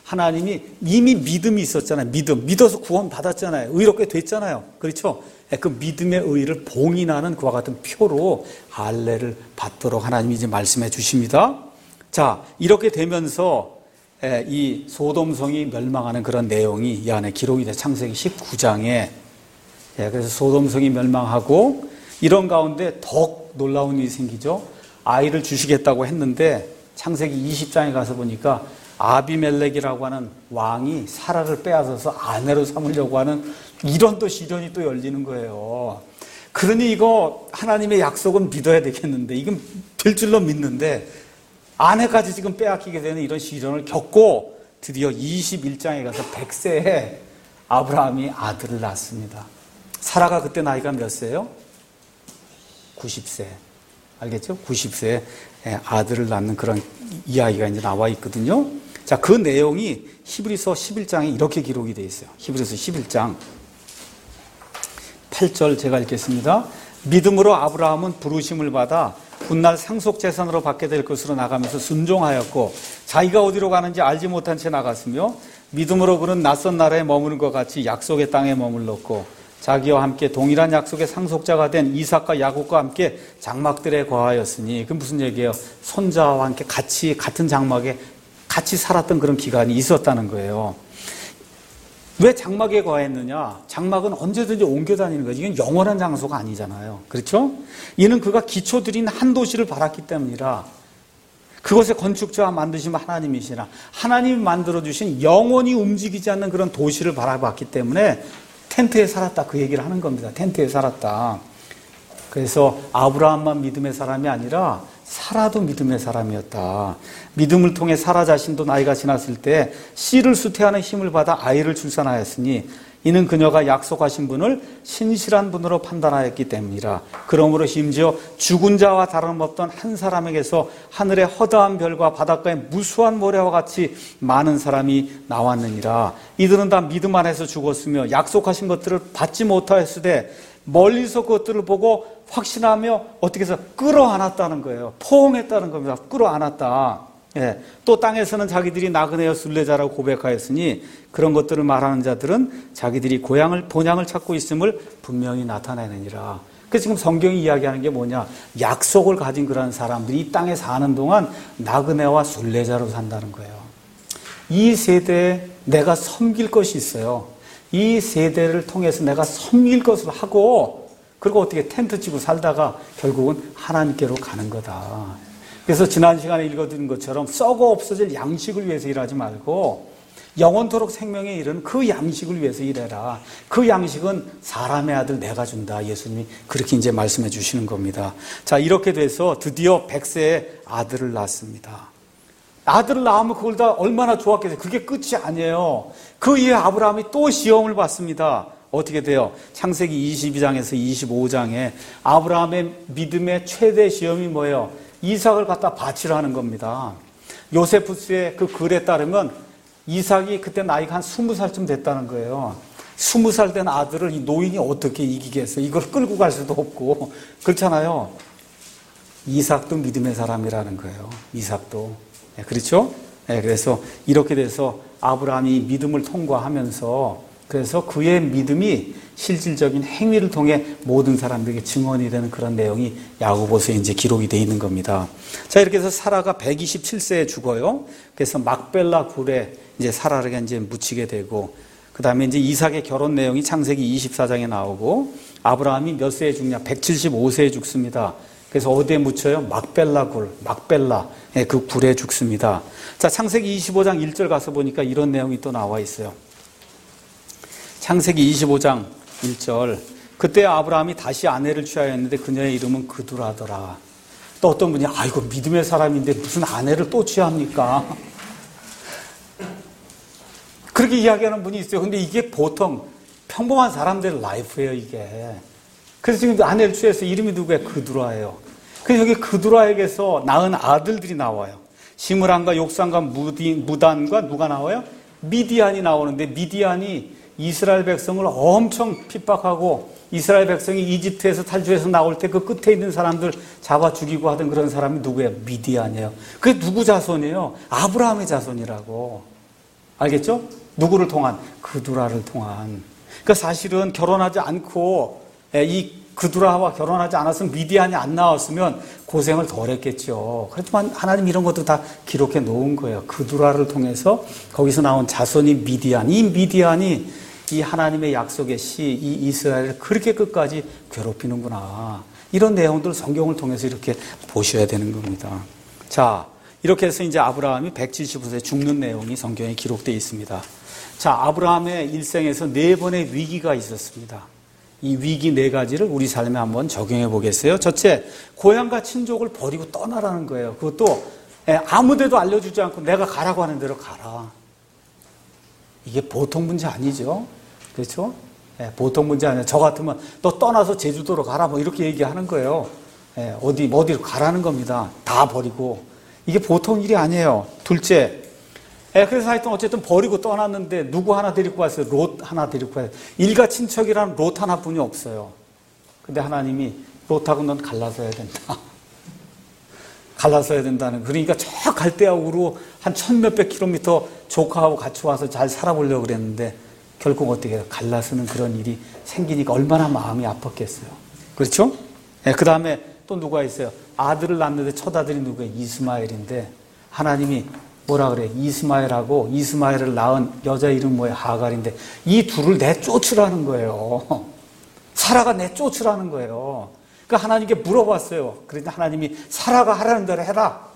하나님이 이미 믿음이 있었잖아요. 믿어서 구원 받았잖아요. 의롭게 됐잖아요. 그렇죠? 그 믿음의 의를 봉인하는 그와 같은 표로 할례를 받도록 하나님이 이제 말씀해 주십니다. 자, 이렇게 되면서 이 소돔성이 멸망하는 그런 내용이 이 안에 기록이 돼. 창세기 19장에. 그래서 소돔성이 멸망하고 이런 가운데 더욱 놀라운 일이 생기죠. 아이를 주시겠다고 했는데 창세기 20장에 가서 보니까 아비멜렉이라고 하는 왕이 사라를 빼앗아서 아내로 삼으려고 하는 이런 또 시련이 또 열리는 거예요. 그러니 이거 하나님의 약속은 믿어야 되겠는데 이건 될 줄로 믿는데 아내까지 지금 빼앗기게 되는 이런 시련을 겪고 드디어 21장에 가서 100세에 아브라함이 아들을 낳습니다. 사라가 그때 나이가 몇 세예요? 90세. 알겠죠? 90세에 아들을 낳는 그런 이야기가 이제 나와 있거든요. 자, 그 내용이 히브리서 11장에 이렇게 기록이 되어 있어요. 히브리서 11장 8절 제가 읽겠습니다. 믿음으로 아브라함은 부르심을 받아 훗날 상속재산으로 받게 될 것으로 나가면서 순종하였고 자기가 어디로 가는지 알지 못한 채 나갔으며 믿음으로 그는 낯선 나라에 머무는 것 같이 약속의 땅에 머물렀고 자기와 함께 동일한 약속의 상속자가 된 이삭과 야곱과 함께 장막들에 거하였으니 그 무슨 얘기예요? 손자와 함께 같이 같은 장막에 같이 살았던 그런 기간이 있었다는 거예요. 왜 장막에 거했느냐? 장막은 언제든지 옮겨 다니는 거죠. 이건 영원한 장소가 아니잖아요. 그렇죠? 이는 그가 기초들인 한 도시를 바랐기 때문이라 그것의 건축자와 만드신 하나님이시라 하나님이 만들어주신 영원히 움직이지 않는 그런 도시를 바라봤기 때문에 텐트에 살았다 그 얘기를 하는 겁니다. 텐트에 살았다. 그래서 아브라함만 믿음의 사람이 아니라 사라도 믿음의 사람이었다. 믿음을 통해 사라 자신도 나이가 지났을 때 씨를 수태하는 힘을 받아 아이를 출산하였으니 이는 그녀가 약속하신 분을 신실한 분으로 판단하였기 때문이라. 그러므로 심지어 죽은 자와 다름없던 한 사람에게서 하늘의 허다한 별과 바닷가의 무수한 모래와 같이 많은 사람이 나왔느니라. 이들은 다 믿음 안에서 죽었으며 약속하신 것들을 받지 못하였으되 멀리서 그것들을 보고 확신하며 어떻게 해서 끌어안았다는 거예요. 포옹했다는 겁니다. 끌어안았다. 예. 또 땅에서는 자기들이 나그네여 순례자라고 고백하였으니 그런 것들을 말하는 자들은 자기들이 본향을 찾고 있음을 분명히 나타내느니라. 그래서 지금 성경이 이야기하는 게 뭐냐? 약속을 가진 그런 사람들이 이 땅에 사는 동안 나그네와 순례자로 산다는 거예요. 이 세대에 내가 섬길 것이 있어요. 이 세대를 통해서 내가 섬길 것을 하고 그리고 어떻게 텐트 치고 살다가 결국은 하나님께로 가는 거다. 그래서 지난 시간에 읽어드린 것처럼 썩어 없어질 양식을 위해서 일하지 말고 영원토록 생명에 이르는 그 양식을 위해서 일해라. 그 양식은 사람의 아들 내가 준다. 예수님이 그렇게 이제 말씀해 주시는 겁니다. 자, 이렇게 돼서 드디어 100세에 아들을 낳습니다. 아들을 낳으면 그걸 다 얼마나 좋았겠어요. 그게 끝이 아니에요. 그 이후에 아브라함이 또 시험을 받습니다. 어떻게 돼요? 창세기 22장에서 25장에 아브라함의 믿음의 최대 시험이 뭐예요? 이삭을 갖다 바치려 하는 겁니다. 요세푸스의 그 글에 따르면 이삭이 그때 나이가 한 20살쯤 됐다는 거예요. 20살 된 아들을 이 노인이 어떻게 이기겠어요? 이걸 끌고 갈 수도 없고 그렇잖아요. 이삭도 믿음의 사람이라는 거예요. 이삭도. 그렇죠? 그래서 이렇게 돼서 아브라함이 믿음을 통과하면서 그래서 그의 믿음이 실질적인 행위를 통해 모든 사람들에게 증언이 되는 그런 내용이 야고보서에 이제 기록이 되어 있는 겁니다. 자, 이렇게 해서 사라가 127세에 죽어요. 그래서 막벨라 굴에 이제 사라를 이제 묻히게 되고, 그 다음에 이제 이삭의 결혼 내용이 창세기 24장에 나오고, 아브라함이 몇 세에 죽냐? 175세에 죽습니다. 그래서 어디에 묻혀요? 막벨라 굴, 막벨라. 그 굴에 죽습니다. 자, 창세기 25장 1절 가서 보니까 이런 내용이 또 나와 있어요. 창세기 25장 1절. 그때 아브라함이 다시 아내를 취하였는데 그녀의 이름은 그두라더라. 또 어떤 분이 아이고 믿음의 사람인데 무슨 아내를 또 취합니까? 그렇게 이야기하는 분이 있어요. 근데 이게 보통 평범한 사람들의 라이프예요, 이게. 그래서 지금 아내를 취해서 이름이 누구예요? 그두라예요. 그래서 여기 그두라에게서 낳은 아들들이 나와요. 시므란과 욕산과 무단과 누가 나와요? 미디안이 나오는데 미디안이 이스라엘 백성을 엄청 핍박하고 이스라엘 백성이 이집트에서 탈주해서 나올 때 그 끝에 있는 사람들 잡아 죽이고 하던 그런 사람이 누구예요? 미디안이에요. 그게 누구 자손이에요? 아브라함의 자손이라고. 알겠죠? 누구를 통한? 그두라를 통한. 그러니까 사실은 결혼하지 않고 이 그두라와 결혼하지 않았으면 미디안이 안 나왔으면 고생을 덜 했겠죠. 그렇지만 하나님 이런 것도 다 기록해 놓은 거예요. 그두라를 통해서 거기서 나온 자손이 미디안. 이 미디안이 이 하나님의 약속의 씨, 이 이스라엘을 그렇게 끝까지 괴롭히는구나. 이런 내용들을 성경을 통해서 이렇게 보셔야 되는 겁니다. 자, 이렇게 해서 이제 아브라함이 175세에 죽는 내용이 성경에 기록되어 있습니다. 자, 아브라함의 일생에서 4번의 위기가 있었습니다. 이 위기 4가지를 우리 삶에 한번 적용해 보겠어요. 첫째, 고향과 친족을 버리고 떠나라는 거예요. 그것도 아무데도 알려주지 않고 내가 가라고 하는 대로 가라. 이게 보통 문제 아니죠. 그렇죠? 보통 문제 아니에요. 저 같으면 너 떠나서 제주도로 가라 뭐 이렇게 얘기하는 거예요. 어디로 가라는 겁니다. 다 버리고. 이게 보통 일이 아니에요. 둘째, 그래서 하여튼 어쨌든 버리고 떠났는데 누구 하나 데리고 왔어요. 롯 하나 데리고 왔어요. 일가 친척이라는 롯 하나뿐이 없어요. 근데 하나님이 롯하고 넌 갈라서야 된다. 갈라서야 된다는. 그러니까 저 갈대아우로 한 1000몇백 킬로미터 조카하고 같이 와서 잘 살아보려고 그랬는데 결국 어떻게 해요? 갈라서는 그런 일이 생기니까 얼마나 마음이 아팠겠어요. 그렇죠? 그 다음에 또 누가 있어요? 아들을 낳는데 첫 아들이 누구예요? 이스마엘인데 하나님이 뭐라 그래? 이스마엘하고 이스마엘을 낳은 여자 이름 뭐예요? 하갈인데 이 둘을 내쫓으라는 거예요. 사라가 내쫓으라는 거예요. 그러니까 하나님께 물어봤어요. 그런데 하나님이 사라가 하라는 대로 해라.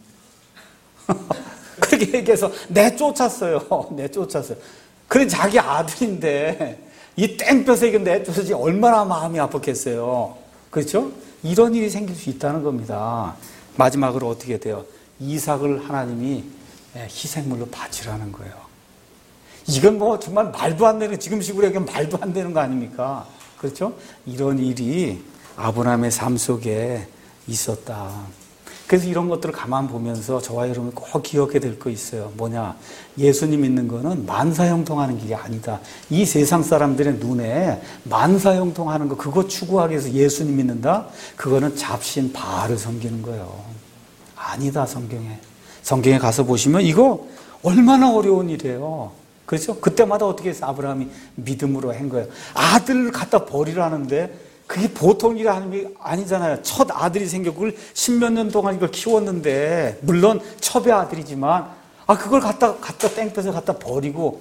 그렇게 얘기해서 내쫓았어요. 내쫓았어요. 그래 자기 아들인데 이 땡볕에 이거 내쫓으지 얼마나 마음이 아팠겠어요. 그렇죠? 이런 일이 생길 수 있다는 겁니다. 마지막으로 어떻게 돼요? 이삭을 하나님이 희생물로 바치라는 거예요. 이건 뭐 정말 말도 안 되는, 지금식으로 얘기하면 말도 안 되는 거 아닙니까? 그렇죠? 이런 일이 아브라함의 삶 속에 있었다. 그래서 이런 것들을 가만 보면서 저와 여러분이 꼭 기억해야 될 거 있어요. 뭐냐? 예수님 믿는 거는 만사형통하는 길이 아니다. 이 세상 사람들의 눈에 만사형통하는 거 그거 추구하기 위해서 예수님 믿는다? 그거는 잡신 바알을 섬기는 거예요. 아니다. 성경에 가서 보시면 이거 얼마나 어려운 일이에요. 그렇죠? 그때마다 어떻게 해서 아브라함이 믿음으로 한 거예요. 아들을 갖다 버리라는데 그게 보통 일이 아니잖아요. 첫 아들이 생겼고 그걸 10몇 년 동안 이걸 키웠는데 물론 첩의 아들이지만 그걸 갖다 땡볕에 갖다 버리고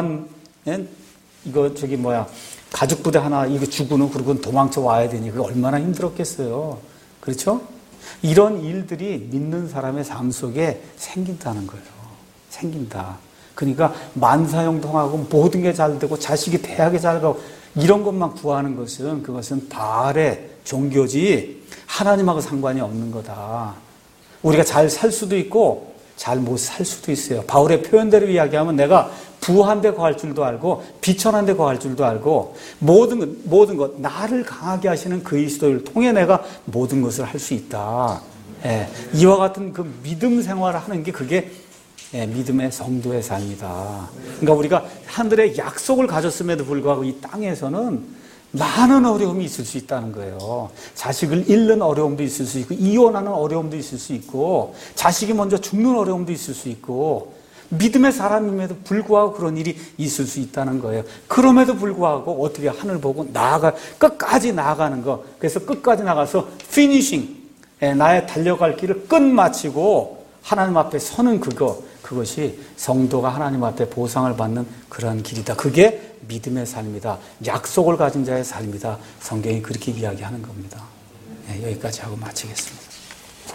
가죽 부대 하나 이거 주고는 그러고 도망쳐 와야 되니 그게 얼마나 힘들었겠어요. 그렇죠? 이런 일들이 믿는 사람의 삶 속에 생긴다는 거예요. 생긴다. 그러니까 만사형통하고 모든 게 잘 되고 자식이 대학에 잘 가고 이런 것만 구하는 것은 그것은 바알의 종교지 하나님하고 상관이 없는 거다. 우리가 잘 살 수도 있고 잘 못 살 수도 있어요. 바울의 표현대로 이야기하면 내가 부한 데 거할 줄도 알고 비천한 데 거할 줄도 알고 모든 것 나를 강하게 하시는 그리스도를 통해 내가 모든 것을 할 수 있다. 이와 같은 그 믿음 생활을 하는 게 그게 믿음의 성도의 삶이다. 그러니까 우리가 하늘의 약속을 가졌음에도 불구하고 이 땅에서는 많은 어려움이 있을 수 있다는 거예요. 자식을 잃는 어려움도 있을 수 있고 이혼하는 어려움도 있을 수 있고 자식이 먼저 죽는 어려움도 있을 수 있고 믿음의 사람임에도 불구하고 그런 일이 있을 수 있다는 거예요. 그럼에도 불구하고 어떻게 하늘 보고 끝까지 나아가는 거. 그래서 끝까지 나가서 피니싱, 나의 달려갈 길을 끝마치고 하나님 앞에 서는 그것이 성도가 하나님 앞에 보상을 받는 그러한 길이다. 그게 믿음의 삶이다. 약속을 가진 자의 삶이다. 성경이 그렇게 이야기하는 겁니다. 여기까지 하고 마치겠습니다.